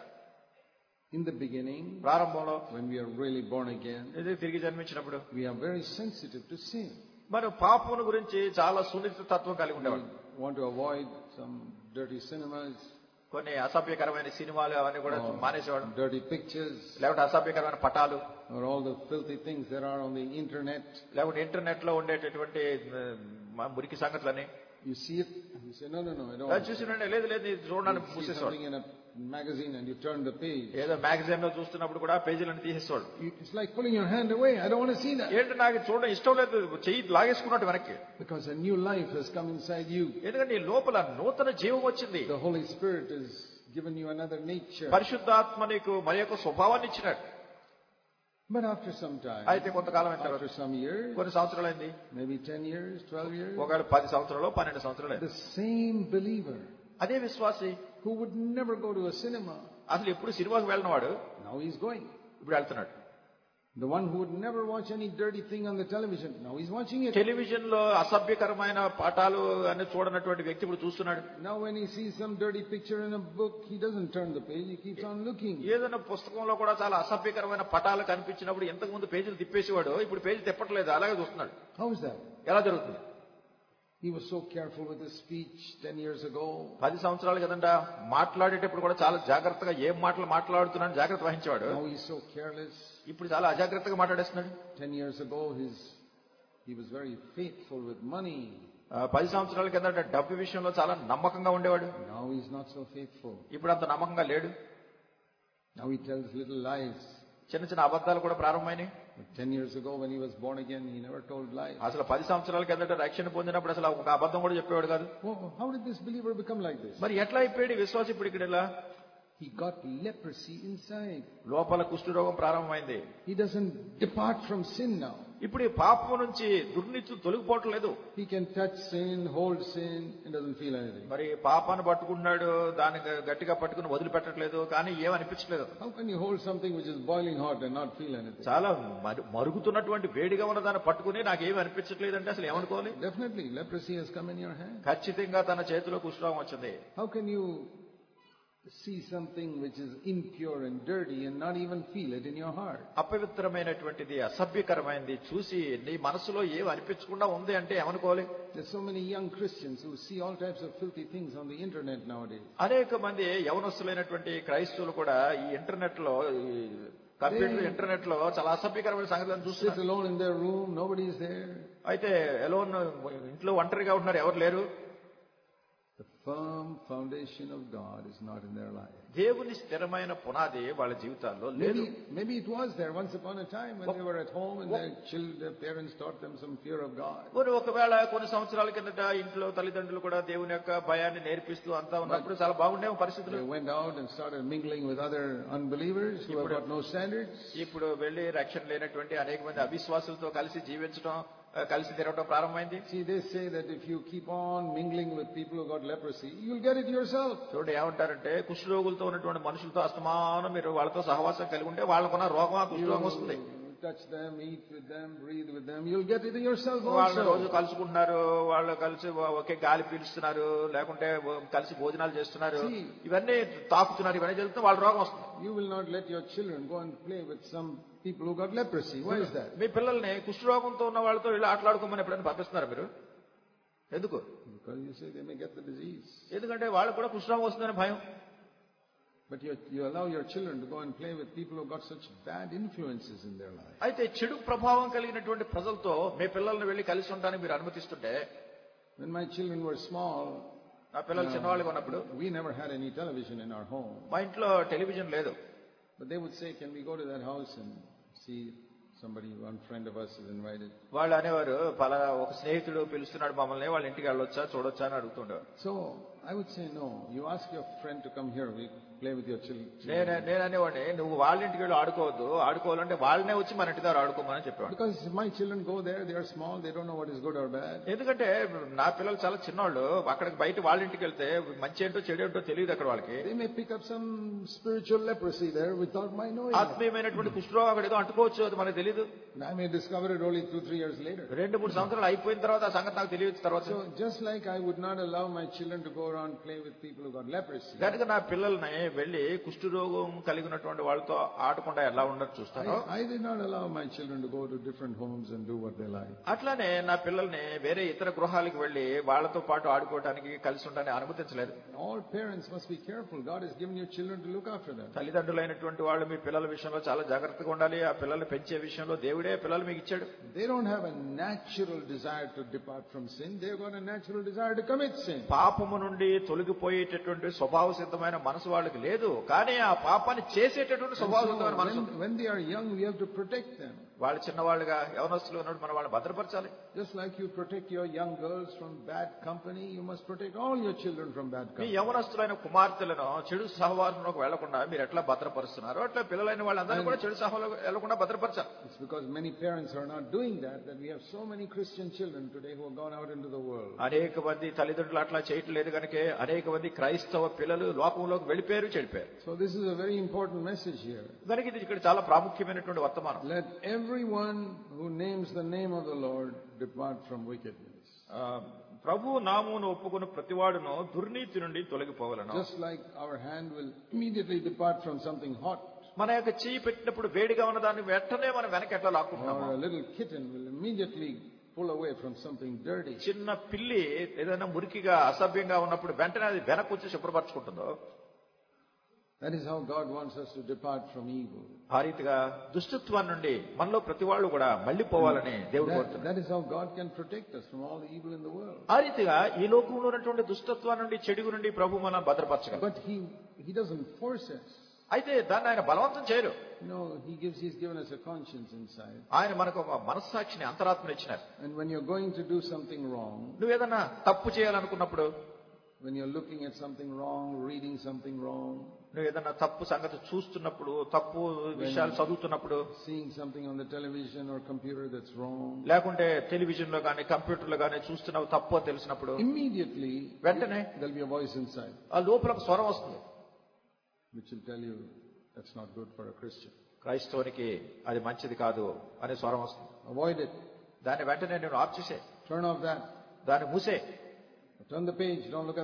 Speaker 1: In the beginning,
Speaker 2: ప్రారంభంలో
Speaker 1: when we are really born again,
Speaker 2: ఇది తిరిగి జన్మించినప్పుడు
Speaker 1: we are very sensitive to sin.
Speaker 2: మనం పాపమును గురించి చాలా సున్నిత తత్వం కలిగి ఉండేవాడు.
Speaker 1: We want to avoid some dirty cinemas,
Speaker 2: కొన్ని అసభ్యకరమైన సినిమాలు అవన్నీ కూడా మానేసేవాడు.
Speaker 1: dirty pictures,
Speaker 2: లేకుంటే అసభ్యకరమైన పటాలు,
Speaker 1: or all the filthy things there are on the internet.
Speaker 2: లేకుంటే ఇంటర్నెట్ లో ఉండేటటువంటి ఆ, మురికి సంగతులని
Speaker 1: You see it, you say, no, no, no, I don't want to.
Speaker 2: చూసినండి, లేదు లేదు ఇది చూడడానికి
Speaker 1: You see
Speaker 2: మూసేసేవాడు.
Speaker 1: something in a magazine and you turn the page.
Speaker 2: ఏదో మ్యాగజైన్ లో చూస్తున్నప్పుడు కూడా పేజీలను తీసేవాడు.
Speaker 1: You- It's like pulling your hand away. I don't want to see that.
Speaker 2: ఏంటి నాకు ఇది చూడడం ఇష్టం లేదు, చెయ్యి లాగేసుకున్నట్టు వెనక్కి.
Speaker 1: Because a new life has come inside you.
Speaker 2: ఎందుకంటే నీ లోపల నూతన జీవం వచ్చింది.
Speaker 1: The Holy Spirit has given you another nature.
Speaker 2: పరిశుద్ధాత్మ నీకు మరి యొక్క స్వభావాన్ని ఇచ్చినాడు.
Speaker 1: But after some time,
Speaker 2: అయితే కొంతకాలం అయిన
Speaker 1: after
Speaker 2: తర్వాత
Speaker 1: some years,
Speaker 2: కొన్ని సంవత్సరాలు అయింది,
Speaker 1: maybe ten years, twelve years,
Speaker 2: ఒకవేళ పది సంవత్సరాలు పన్నెండు సంవత్సరాలు
Speaker 1: the same believer
Speaker 2: అదే విశ్వాసి
Speaker 1: who would never go to a cinema,
Speaker 2: అసలు ఎప్పుడు సినిమాకి వెళ్ళినవాడు
Speaker 1: now he's going.
Speaker 2: ఇప్పుడు వెళ్తున్నాడు.
Speaker 1: The one who would never watch any dirty thing on the television, now he's watching it.
Speaker 2: Television లో అసభ్యకరమైన పాఠాలు అన్ని చూడనటువంటి వ్యక్తి ఇప్పుడు చూస్తున్నాడు.
Speaker 1: Now when he sees some dirty picture in a book, he doesn't turn the page, he keeps on looking.
Speaker 2: ఏదైనా పుస్తకంలో కూడా చాలా అసభ్యకరమైన పటాలు కనిపించినప్పుడు ఎంతకు ముందు పేజీలు తిప్పేసేవాడు, ఇప్పుడు పేజీ తిప్పట్లేదు, అలాగే చూస్తున్నాడు.
Speaker 1: How is that?
Speaker 2: ఎలా జరుగుతుంది?
Speaker 1: He was so careful with his speech ten years ago.
Speaker 2: పది సంవత్సరాలు కదంట మాట్లాడేటప్పుడు కూడా చాలా జాగ్రత్తగా ఏం మాటలు మాట్లాడుతున్నాను జాగ్రత్త వహించేవాడు.
Speaker 1: Now he's so careless.
Speaker 2: ఇప్పుడు చాలా అజాగ్రత్తగా మాట్లాడేస్తున్నాడు.
Speaker 1: Ten years ago, his he was very faithful with money.
Speaker 2: ఆ, పది సంవత్సరాల కింద డబ్బు విషయంలో చాలా నమ్మకంగా ఉండేవాడు.
Speaker 1: Now he's not so faithful.
Speaker 2: ఇప్పుడు అంత నమ్మకంగా లేడు.
Speaker 1: Now he tells little lies.
Speaker 2: చిన్న చిన్న అబద్ధాలు కూడా ప్రారంభమైనాయి.
Speaker 1: But ten years ago, when he was born again, he never told lies.
Speaker 2: అసలు పది సంవత్సరాల కిందట రక్షణ పొందినప్పుడు అసలు ఒక అబద్ధం కూడా చెప్పేవాడు కాదు.
Speaker 1: Oh, how did this believer become like this?
Speaker 2: మరి ఎట్లా అయిపోయాడు విశ్వాసం ఇప్పుడు ఇక్కడ ఇలా?
Speaker 1: He got leprosy inside.
Speaker 2: లోపల కుష్ఠరోగం ప్రారంభమైంది.
Speaker 1: He doesn't depart from sin now.
Speaker 2: ఇప్పుడు ఈ పాపం నుంచి దుర్నీతి తొలగిపోవటం లేదు.
Speaker 1: He can touch sin, hold sin, and doesn't feel anything.
Speaker 2: మరి పాపాన్ని పట్టుకుంటున్నాడు, దాన్ని గట్టిగా పట్టుకుని వదిలిపెట్టట్లేదు, కానీ ఏమనిపించలేదు.
Speaker 1: How can you hold something which is boiling hot and not feel anything?
Speaker 2: చాలా మరు- మరుగుతున్నటువంటి వేడిగా ఉన్న దాన్ని పట్టుకుని నాకేమి అనిపించట్లేదు అంటే అసలు ఏమనుకోవాలి?
Speaker 1: Definitely, leprosy has come in your hand.
Speaker 2: ఖచ్చితంగా తన చేతిలో కుష్ఠరోగం వచ్చింది.
Speaker 1: How can you see something which is impure and dirty and not even feel it in your heart.
Speaker 2: అపవిత్రమైనటువంటిది, అసభ్యకరమైనది చూసి నీ మనసులో ఏం అనిపించకుండా ఉంది అంటే ఏమనుకోవాలి?
Speaker 1: There's so many young Christians who see all types of filthy things on the internet nowadays.
Speaker 2: అనేక మంది యవనస్తులైనటువంటి క్రైస్తవులు కూడా ఈ ఇంటర్నెట్ లో, కంప్యూటర్ ఇంటర్నెట్ లో చాలా అసభ్యకరమైన సంగతులను చూస్తారు.
Speaker 1: Sit alone in their room, nobody is there.
Speaker 2: అయితే ఎలోన్, ఇంట్లో ఒంటరిగా ఉంటున్నారు, ఎవరు లేరు.
Speaker 1: The firm foundation of God is not in their life.
Speaker 2: దేవుని స్థిరమైన పునాది వాళ్ళ జీవితాల్లో లేదు.
Speaker 1: Maybe, maybe it was there once upon a time when they were at home and their children, their parents taught them some fear of God.
Speaker 2: కొన్ని ఒకవేళ కొన్ని సంవత్సరాల కిందట ఇంట్లో తల్లిదండ్రులు కూడా దేవుని యొక్క భయాన్ని నేర్పిస్తూ అంతా ఉన్నప్పుడు చాలా బాగుండేవి పరిస్థితులు.
Speaker 1: They went out and started mingling with other unbelievers who have got no standards.
Speaker 2: ఇప్పుడు వెళ్లి రక్షణ లేనటువంటి అనేక మంది అవిశ్వాసులతో కలిసి జీవించడం, కలిసి తిరగడం ప్రారంభమైంది.
Speaker 1: See, they say that if you keep on mingling with people who got leprosy, you'll get it yourself.
Speaker 2: చూడండి ఏమంటారంటే, కుష్ఠరోగులతో ఉన్నటువంటి మనుషులతో అస్తమానం మీరు వాళ్ళతో సహవాసం కలిగి ఉంటే వాళ్ళకున్న రోగం ఆ కుష్ఠరోగం వస్తుంది.
Speaker 1: Touch them, eat with them, breathe with them, you'll get it yourself also.
Speaker 2: వాళ్ళు రోజు కలుసుకుంటున్నారు, వాళ్ళు కలిసి ఒకే గాలి పీలుస్తున్నారు, లేకుంటే కలిసి భోజనాలు చేస్తున్నారు, ఇవన్నీ తాకుతున్నారు, ఇవన్నీ జరుగుతుంది, వాళ్ళ రోగం వస్తుంది.
Speaker 1: You will not let your children go and play with some people who got leprosy. Why is that?
Speaker 2: మీ పిల్లల్ని కుష్ఠరోగంతో ఉన్న వాళ్ళతో ఇలా ఆటలాడుకోమని ఎప్పుడైనా పంపిస్తున్నారు మీరు? ఎందుకు?
Speaker 1: Because you say they may get the disease.
Speaker 2: ఎందుకంటే వాళ్ళకు కూడా కుష్ఠరోగం వస్తుందని భయం.
Speaker 1: But you, you allow your children to go and play with people who got such bad influences in their life.
Speaker 2: అయితే చెడు ప్రభావం కలిగినటువంటి ప్రజలతో మీ పిల్లల్ని వెళ్లి కలిసి ఉండడానికి మీరు అనుమతిస్తుంటే,
Speaker 1: when my children were small,
Speaker 2: నా పిల్లలు చిన్నవాళ్ళుగా ఉన్నప్పుడు,
Speaker 1: we never had any television in our home.
Speaker 2: మా ఇంట్లో టెలివిజన్ లేదు.
Speaker 1: But they would say, can we go to that house and see somebody, one friend of us is invited.
Speaker 2: వాళ్ళు అనేవారు, పలా ఒక స్నేహితుడు పిలుస్తున్నాడు మమ్మల్ని, వాళ్ళ ఇంటికి వెళ్ళొచ్చా చూడొచ్చా అని అడుగుతుండేవారు.
Speaker 1: So I would say no. You ask your friend to come here. We play with your children.
Speaker 2: నేను నేను అనేవాడిని, నువ్వు వాళ్ళ ఇంటికి వెళ్ళి ఆడుకోవద్దు, ఆడుకోవాలంటే వాళ్ళనే వచ్చి మన ఇంటి దగ్గర ఆడుకోమని చెప్పేవాడు.
Speaker 1: Because my children go there, they are small, they don't know what is good or bad.
Speaker 2: ఎందుకంటే నా పిల్లలు చాలా చిన్నవాళ్ళు, అక్కడికి బయట వాళ్ళ ఇంటికి వెళ్తే మంచి ఏంటో చెడు ఏంటో తెలియదు అక్కడ వాళ్ళకి.
Speaker 1: They may pick up some spiritual leprosy there without my knowing.
Speaker 2: ఆత్మీయమైనటువంటి కుష్ఠరోగం అక్కడ ఏదో అంటుకోవచ్చు, అది మనకు తెలియదు.
Speaker 1: I may discover it only two, three years later.
Speaker 2: రెండు మూడు సంవత్సరాలు అయిపోయిన తర్వాత ఆ సంగతి నాకు తెలియదు తర్వాత.
Speaker 1: So just like I would not allow my children to go around play with people who got leprosy.
Speaker 2: కనుక నా పిల్లల్ని వెళ్లి కుష్ఠరోగం కలిగినటువంటి వాళ్ళతో ఆడకుండా ఎలా ఉండదు చూస్తాను.
Speaker 1: I did not allow my children to go to different homes and do what they like.
Speaker 2: అట్లానే నా పిల్లల్ని వేరే ఇతర గృహాలకు వెళ్లి వాళ్ళతో పాటు ఆడుకోవడానికి కలిసి ఉండడానికి అనుమతించలేదు.
Speaker 1: All parents must be careful. God has given you children to look after them.
Speaker 2: తల్లిదండ్రులైనటువంటి వాళ్ళు మీ పిల్లల విషయంలో చాలా జాగ్రత్తగా ఉండాలి. ఆ పిల్లల్ని పెంచే విషయంలో దేవుడే పిల్లలు మీకు ఇచ్చాడు.
Speaker 1: They don't have a natural desire to depart from sin. They've got a natural desire to commit sin.
Speaker 2: పాపము నుండి తొలగిపోయేటటువంటి స్వభావ సిద్ధమైన మనసు వాళ్ళకి లేదు, కానీ ఆ పాపాన్ని చేసేటటువంటి స్వభావ సిద్ధమైన మనసు.
Speaker 1: When they are young, we have to protect them.
Speaker 2: వాళ్ళు చిన్నవాళ్ళుగా యవనస్తులు ఉన్నప్పుడు మనం వాళ్ళని భద్రపరచాలి.
Speaker 1: Just like you protect your young girls from bad company, you must protect all your children from bad company.
Speaker 2: మీ యవనస్తులైన కుమార్తెలను చెడు సహవాసంలోకి వెళ్లకుండా మీరు ఎట్లా భద్రపరుస్తున్నారు, అట్లా పిల్లలైన వాళ్ళందరినీ కూడా చెడు సహవాసంలోకి వెళ్లకుండా భద్రపరచాలి.
Speaker 1: It's because many parents are not doing that that we have so many Christian children today who have gone out into the world.
Speaker 2: అనేక మంది తల్లిదండ్రులు అట్లా చేయట్లేదు కనుక అనేక మంది క్రైస్తవ పిల్లలు లోకంలోకి వెళ్ళిపోయారు, చెడిపోయారు.
Speaker 1: So this is a very important message here.
Speaker 2: కనుక ఇది ఇక్కడ చాలా ప్రాముఖ్యమైనటువంటి వర్తమానం.
Speaker 1: Let everyone who names the name of the Lord depart from wickedness.
Speaker 2: ప్రభు నామమును ఒప్పుకున్న ప్రతివాడును దుర్నీతి నుండి తొలగిపోవలను.
Speaker 1: Just like our hand will immediately depart from something hot.
Speaker 2: మన యొక్క చెయ్యి పెట్టినప్పుడు వేడిగా ఉన్న దాన్ని వెంటనే మనం వెనక ఎట్లా లాక్కుంటాము.
Speaker 1: Or a little kitten will immediately pull away from something dirty.
Speaker 2: చిన్న పిల్లి ఏదైనా మురికిగా అసభ్యంగా ఉన్నప్పుడు వెంటనే అది వెనక్కి వచ్చి శుభ్రపరచుకుంటుందో,
Speaker 1: that is how God wants us to depart from evil.
Speaker 2: ఆ రీతిగా దుష్టత్వం నుండి మనలో ప్రతి వాళ్ళు కూడా మళ్ళీ పోవాలని దేవుడు కోరుతున్నాడు.
Speaker 1: That is how God can protect us from all the evil in the world.
Speaker 2: ఆ రీతిగా ఈ లోకంలో ఉన్నటువంటి దుష్టత్వం నుండి చెడు నుండి ప్రభు మనల్ని భద్రపరచగలడు.
Speaker 1: But he he doesn't force us.
Speaker 2: అయితే దాన్ని ఆయన బలవంతం చేయరు.
Speaker 1: No, he gives he's given us a conscience inside.
Speaker 2: ఆయన మనకు ఒక మనస్సాక్షిని, అంతరాత్మని ఇచ్చినారు.
Speaker 1: And when you're going to do something wrong,
Speaker 2: నువ్వు ఏదైనా తప్పు చేయాలనుకున్నప్పుడు,
Speaker 1: when you're looking at something wrong, reading something wrong,
Speaker 2: నువ్వు ఏదైనా తప్పు సంగతి చూస్తున్నప్పుడు, తప్పు విషయాలు చదువుతున్నప్పుడు,
Speaker 1: seeing something on the television or computer that's wrong,
Speaker 2: లేకుంటే టెలివిజన్ లో గానీ కంప్యూటర్ లో గానీ చూస్తున్నావు తప్పు అని తెలిసినప్పుడు
Speaker 1: immediately
Speaker 2: వెంటనే
Speaker 1: there'll be a voice inside,
Speaker 2: ఆ లోపల ఒక స్వరం వస్తుంది,
Speaker 1: which will tell you that's not good for a Christian.
Speaker 2: క్రైస్తవునికి అది మంచిది కాదు అనే స్వరం వస్తుంది.
Speaker 1: Avoid it.
Speaker 2: దాన్ని వెంటనే నేను ఆఫ్ చేసే,
Speaker 1: Turn off that.
Speaker 2: దాన్ని మూసే,
Speaker 1: Turn the page. Don't look at that.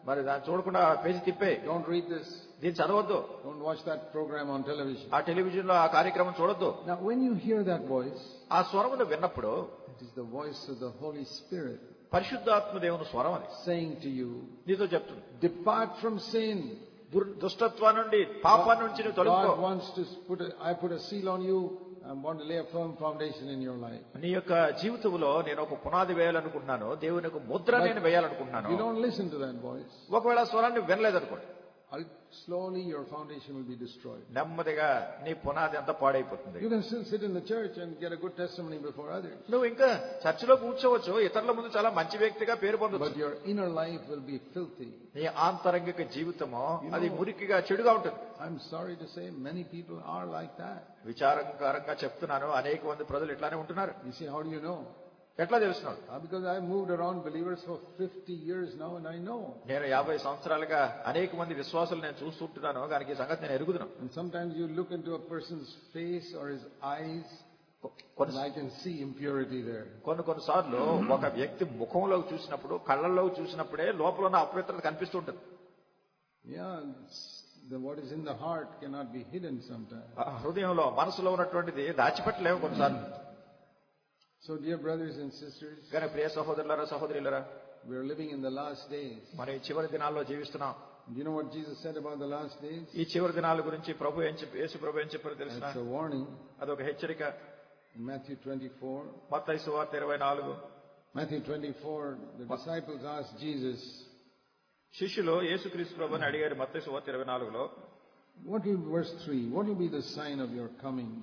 Speaker 2: మరి దాన్ని చూడకుండా పేజీ తిప్పే.
Speaker 1: Don't read this.
Speaker 2: దీన్ని చదవద్దు.
Speaker 1: Don't watch that program on television.
Speaker 2: ఆ టెలివిజన్ లో ఆ కార్యక్రమం చూడొద్దు.
Speaker 1: Now when you hear that voice,
Speaker 2: ఆ స్వరమును విన్నప్పుడు
Speaker 1: it is the voice of the Holy Spirit
Speaker 2: పరిశుద్ధాత్మ దేవుని స్వరం అది
Speaker 1: saying to you,
Speaker 2: నీతో చెప్తుంది,
Speaker 1: depart from sin.
Speaker 2: దుష్టత్వం నుండి పాపం నుంచి నువ్వు తొలగిపో.
Speaker 1: God wants to put a, I put a seal on you. I want to lay a firm foundation in your life.
Speaker 2: నీ యొక్క జీవితంలో నేను ఒక పునాది వేయాలనుకుంటున్నాను, దేవుని యొక్క ముద్ర నేను వేయాలనుకుంటున్నాను.
Speaker 1: You don't listen to that voice.
Speaker 2: ఒకవేళ స్వరాన్ని వినలేదనుకోండి,
Speaker 1: slowly your foundation will be destroyed.
Speaker 2: నెమ్మదిగా నీ పునాది అంతా పాడైపోతుంది.
Speaker 1: You can still sit in the church and get a good testimony before others.
Speaker 2: నువ్వు ఇంకా చర్చిలో కూర్చోవచ్చు, ఇతరుల ముందు చాలా మంచి వ్యక్తిగా పేరు పొందవచ్చు.
Speaker 1: But your inner life will be filthy.
Speaker 2: నీ ఆంతరంగిక జీవితము అది మురికిగా చెడుగా ఉంటుంది.
Speaker 1: I'm sorry to say many people are like that.
Speaker 2: విచారకరంగా చెప్తున్నాను, అనేక మంది ప్రజలు ఇట్లానే ఉంటున్నారు.
Speaker 1: You see, how do you know?
Speaker 2: ఎట్లా తెలుస్తున్నాడు?
Speaker 1: Because I moved around believers for fifty years now and I know.
Speaker 2: నేను యాభై సంవత్సరాలుగా అనేక మంది విశ్వాసులు నేను చూస్తుంటున్నాను, దానికి సంగతి నేను ఎరుగుతున్నాను.
Speaker 1: And sometimes you look into a person's face or his eyes and I can see impurity there.
Speaker 2: కొన్ని కొన్నిసార్లు ఒక వ్యక్తి ముఖంలోకి చూసినప్పుడు, కళ్ళల్లోకి చూసినప్పుడే లోపల ఉన్న అపవిత్రత కనిపిస్తుంటుంది.
Speaker 1: Yeah, the what is in the heart cannot be hidden sometimes.
Speaker 2: హృదయంలో మనసులో ఉన్నటువంటిది దాచిపెట్టలేము కొన్నిసార్లు.
Speaker 1: So dear brothers and sisters,
Speaker 2: కానీ ప్రియ సహోదరులారా సహోదరులారా,
Speaker 1: we are living in the last days.
Speaker 2: మరి చివరి దినాల్లో జీవిస్తున్నాం.
Speaker 1: Do you know what Jesus said about the last days?
Speaker 2: ఈ చివరి దినాల గురించి ప్రభు ఏం చెప్పి యేసు ప్రభు ఏం చెప్పారో తెలుసా?
Speaker 1: It's a warning.
Speaker 2: అదొక హెచ్చరిక.
Speaker 1: In Matthew twenty-four.
Speaker 2: మత్తయి సువార్త ఇరవై నాలుగు.
Speaker 1: Matthew twenty-four, the disciples asked Jesus.
Speaker 2: శిష్యులు యేసుక్రీస్తు ప్రభువుని అడిగారు మత్తయి సువార్త ఇరవై నాలుగులో.
Speaker 1: What will verse three? What will be the sign of your coming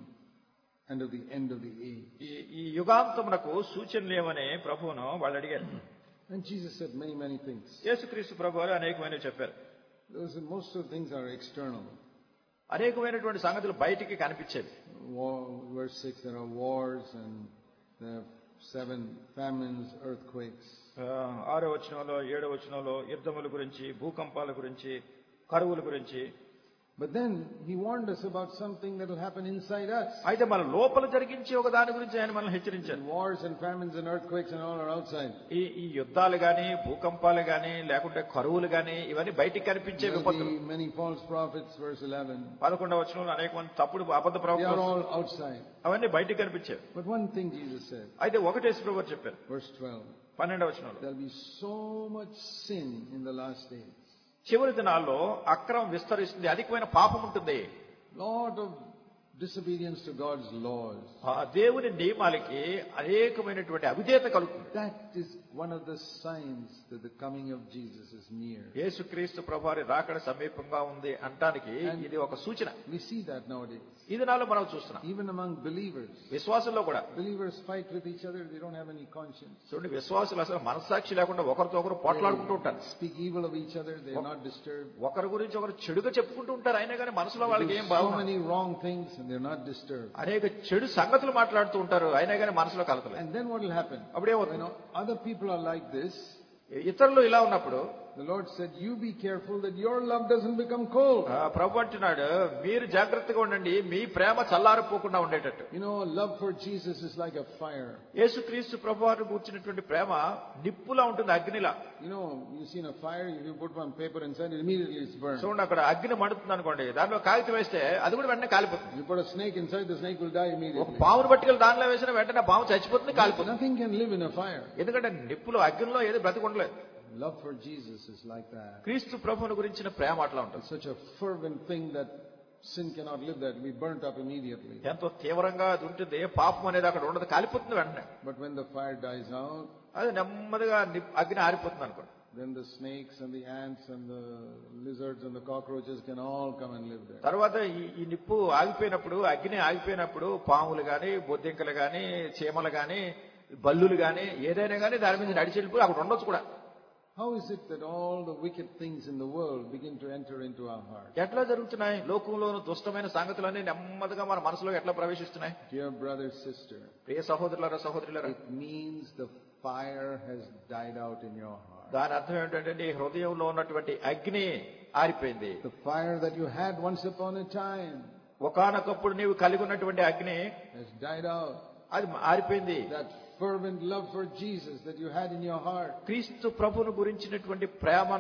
Speaker 1: and of the end of the age?
Speaker 2: ఈ యుగాంతమునకు సూచనలు ఏమని ప్రభువును వాళ్ళు అడిగారు.
Speaker 1: And Jesus said many many things.
Speaker 2: యేసుక్రీస్తు ప్రభువారు అనేకమైనవి చెప్పారు.
Speaker 1: Those most of the things are external.
Speaker 2: అనేకమైనటువంటి సంగతులు బయటికి కనిపించేవి.
Speaker 1: Verse six, there are wars and there are seven famines, earthquakes.
Speaker 2: ఆరో వచనంలో ఏడో వచనంలో యుద్ధముల గురించి, భూకంపాల గురించి, కరువుల గురించి.
Speaker 1: But then he warned us about something that will happen inside us.
Speaker 2: అయితే మన లోపల జరిగించే ఒక దాని గురించి ఆయన మనల్ని హెచ్చరించారు.
Speaker 1: Wars and famines and earthquakes and all are outside.
Speaker 2: ఈ ఈ యుద్ధాలు గాని, భూకంపాలు గాని, లేకుంటే కరువులు గాని, ఇవన్నీ బయటికి కనిపించే విపత్తులు.
Speaker 1: Many false prophets, verse eleven.
Speaker 2: పదకొండవ వచనంలో అనేక మంది తప్పుడు అబద్ధ ప్రవక్తలు.
Speaker 1: They are all outside.
Speaker 2: అవన్నీ బయటికి కనిపించేవి.
Speaker 1: But one thing Jesus said.
Speaker 2: అయితే ఒకటే ప్రభువు చెప్పారు.
Speaker 1: Verse twelve.
Speaker 2: పన్నెండవ వచనంలో.
Speaker 1: There will be so much sin in the last days.
Speaker 2: చివరి దినాల్లో అక్రమం విస్తరిస్తుంది, అధికమైన పాపం ఉంటుంది.
Speaker 1: Lot of disobedience to God's laws.
Speaker 2: దేవుని నియమాలకి అనేకమైనటువంటి అవిధేయత కలుగుతుంది.
Speaker 1: That is one of the signs that the coming of Jesus is near.
Speaker 2: యేసుక్రీస్తు ప్రభువారి రాకడ సమీపంగా ఉంది అంటానికి ఇది ఒక సూచన.
Speaker 1: We see that nowadays.
Speaker 2: ఈ దినాల్లో మనం చూస్తున్నాం.
Speaker 1: Even among believers.
Speaker 2: విశ్వాసుల్లో కూడా.
Speaker 1: Believers fight with each other, they don't have any conscience.
Speaker 2: చూడండి, విశ్వాసులు అసలు మనస్సాక్షి లేకుండా ఒకరితో ఒకరు పోట్లాడుకుంటూ ఉంటారు.
Speaker 1: Speak evil of each other, they are not disturbed.
Speaker 2: ఒకరి గురించి ఒకరు చెడుగా చెప్పుకుంటూ ఉంటారు, అయినా కానీ మనసులో వాళ్ళకి ఏం బాగుంది.
Speaker 1: So many wrong things and they are not disturbed.
Speaker 2: అనేక చెడు సంగతులు మాట్లాడుతూ ఉంటారు, అయినా కానీ మనసులో కలతలేదు.
Speaker 1: And then what will happen?
Speaker 2: అప్పుడే
Speaker 1: you know other people are like this.
Speaker 2: ఇతరులు ఇలా ఉన్నప్పుడు
Speaker 1: the Lord said, you be careful that your love doesn't become cold.
Speaker 2: ప్రభు అంటున్నాడు, మీరు జాగ్రత్తగా ఉండండి, మీ ప్రేమ చల్లారిపోకుండా ఉండేటట్టు.
Speaker 1: You know, love for Jesus is like a fire.
Speaker 2: యేసుక్రీస్తు ప్రభువారు కూర్చున్నటువంటి ప్రేమ నిప్పులా ఉంటుంది, అగ్నిలా.
Speaker 1: You know, you seen a fire, if you put one paper inside, it immediately it's burned.
Speaker 2: చూడండి, అక్కడ అగ్ని మండుతుంది అనుకోండి, దానిలో కాగితం వేస్తే అది కూడా వెంటనే కాలిపోతుంది.
Speaker 1: You put a snake inside, the snake will die immediately.
Speaker 2: ఒక పామును పట్టుకెళ్ళి దానిలో వేసిన వెంటనే పాము చచ్చిపోతుంది, కాలిపోతుంది.
Speaker 1: Nothing can live in a fire.
Speaker 2: ఎందుకంటే నిప్పులో అగ్నిలో ఏది బ్రతికుండలేదు.
Speaker 1: Love for Jesus is like that.
Speaker 2: క్రీస్తు ప్రభువుని గురించిన ప్రేమ అట్లా ఉంటుంది.
Speaker 1: It's such a fervent thing that sin cannot live there. We burnt up immediately.
Speaker 2: ఎంతో తీవ్రంగా అది ఉంటుంది, పాపం అనేది అక్కడ ఉండదు, కాలిపోతుంది వెంటనే.
Speaker 1: But when the fire dies out,
Speaker 2: అది నెమ్మదిగా అగ్ని ఆరిపోతుంది అనుకోండి.
Speaker 1: then the snakes and the ants and the lizards and the cockroaches can all come and live there.
Speaker 2: తర్వాత ఈ నిప్పు ఆగిపోయినప్పుడు, అగ్ని ఆగిపోయినప్పుడు పాములు గాని, బొద్దింకలు గాని, చీమలు గాని, బల్లులు గాని, ఏదైనా గాని దాని మీద నడిచి వెళ్ళిపోయి అక్కడ ఉండొచ్చు కూడా.
Speaker 1: How is it that all the wicked things in the world begin to enter into our heart?
Speaker 2: ఎట్లా జరుగుతున్నాయి? లోకంలోని దుష్టమైన సంగతులన్నీ నెమ్మదిగా మన మనసులో ఎట్లా ప్రవేశిస్తున్నాయి?
Speaker 1: Dear brother, sister,
Speaker 2: ప్రియ సహోదరులారా సహోదరులారా,
Speaker 1: it means the fire has died out in your heart.
Speaker 2: దాని అర్థం ఏంటంటే నీ హృదయంలో ఉన్నటువంటి అగ్ని ఆరిపోయింది.
Speaker 1: The fire that you had once upon a time,
Speaker 2: ఒకానొకప్పుడు నీవు కలిగి ఉన్నటువంటి అగ్ని
Speaker 1: has died out.
Speaker 2: అది ఆరిపోయింది.
Speaker 1: That fervent love for Jesus that you had in your heart,
Speaker 2: క్రీస్తు ప్రభువును గురించినటువంటి ప్రేమను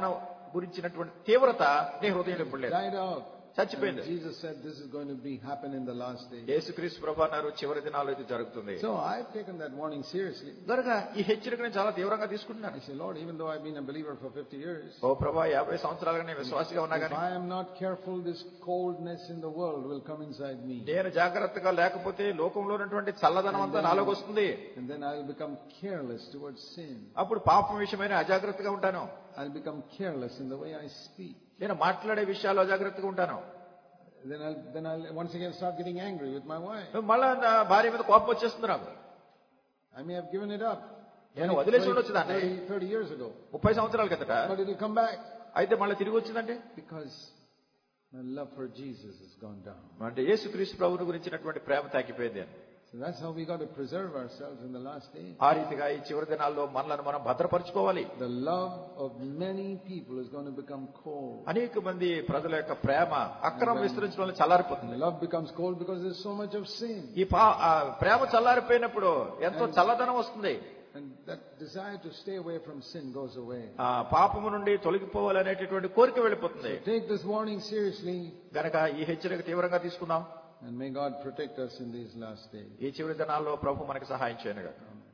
Speaker 2: గురించినటువంటి తీవ్రత నీ హృదయంలో ఇప్పుడు లేదు,
Speaker 1: died out.
Speaker 2: చచ్చిపోయింది.
Speaker 1: And Jesus said this is going to be happen in the last days.
Speaker 2: యేసుక్రీస్తు ప్రభువు అన్నారు చివరి దినాల్లో ఇది జరుగుతుంది.
Speaker 1: So I've taken that warning seriously.
Speaker 2: కనుక ఈ హెచ్చరికను చాలా తీవ్రంగా తీసుకుంటున్నాను.
Speaker 1: I say, Lord, even though I've been a believer for fifty years,
Speaker 2: ఓ ప్రభువా యాభై సంవత్సరాలుగా నేను విశ్వాసిగా ఉన్నా
Speaker 1: if
Speaker 2: కానీ
Speaker 1: I am not careful, this coldness in the world will come inside me.
Speaker 2: నేను జాగ్రత్తగా లేకపోతే లోకంలో ఉన్నటువంటి చల్లదనం అంతా నాలోకి వస్తుంది.
Speaker 1: And then I'll become careless towards sin.
Speaker 2: అప్పుడు పాపం విషయమైన అజాగ్రత్తగా ఉంటాను.
Speaker 1: I'll become careless in the way I speak.
Speaker 2: నేను మాట్లాడే విషయాల్లో అజాగ్రత్తగా ఉంటాను.
Speaker 1: Then I'll, then I'll once again start getting angry with my wife.
Speaker 2: మళ్ళా నా భార్య మీద కోపం వచ్చేస్తుంది నాకు.
Speaker 1: I may have given it up.
Speaker 2: నేను వదిలేసి ఉండొచ్చు దాన్ని
Speaker 1: thirty years ago.
Speaker 2: ముప్పై సంవత్సరాల కిందట.
Speaker 1: But it will come back.
Speaker 2: అయితే మళ్ళీ తిరిగి వచ్చిందంటే
Speaker 1: Because my love for Jesus has gone down.
Speaker 2: అంటే యేసుక్రీస్తు ప్రభువుని గురించినటువంటి ప్రేమ తగ్గిపోయింది అని.
Speaker 1: So that's how we got to preserve ourselves in the last days.
Speaker 2: ఆ రీతిగా ఈ చివరి దినాల్లో మనలను మనం భద్రపరచుకోవాలి.
Speaker 1: The love of many people is going to become cold.
Speaker 2: అనేక మంది ప్రజల యొక్క ప్రేమ అక్రమం విస్తరించడం వల్ల చల్లారిపోతుంది.
Speaker 1: Love becomes cold because there's so much of sin.
Speaker 2: ఈ ప్రేమ చల్లారిపోయినప్పుడు ఎంతో చల్లదనం వస్తుంది.
Speaker 1: And that desire to stay away from sin goes away.
Speaker 2: ఆ పాపము నుండి తొలగిపోవాలనేటటువంటి కోరిక వెళ్ళిపోతుంది.
Speaker 1: So take this warning seriously.
Speaker 2: గనక ఈ హెచ్చరిక తీవ్రంగా తీసుకుందాం.
Speaker 1: And may God protect us in these last days.
Speaker 2: ఈ చివరి దినాల్లో ప్రభు మనకు సహాయం చేయనుగాక.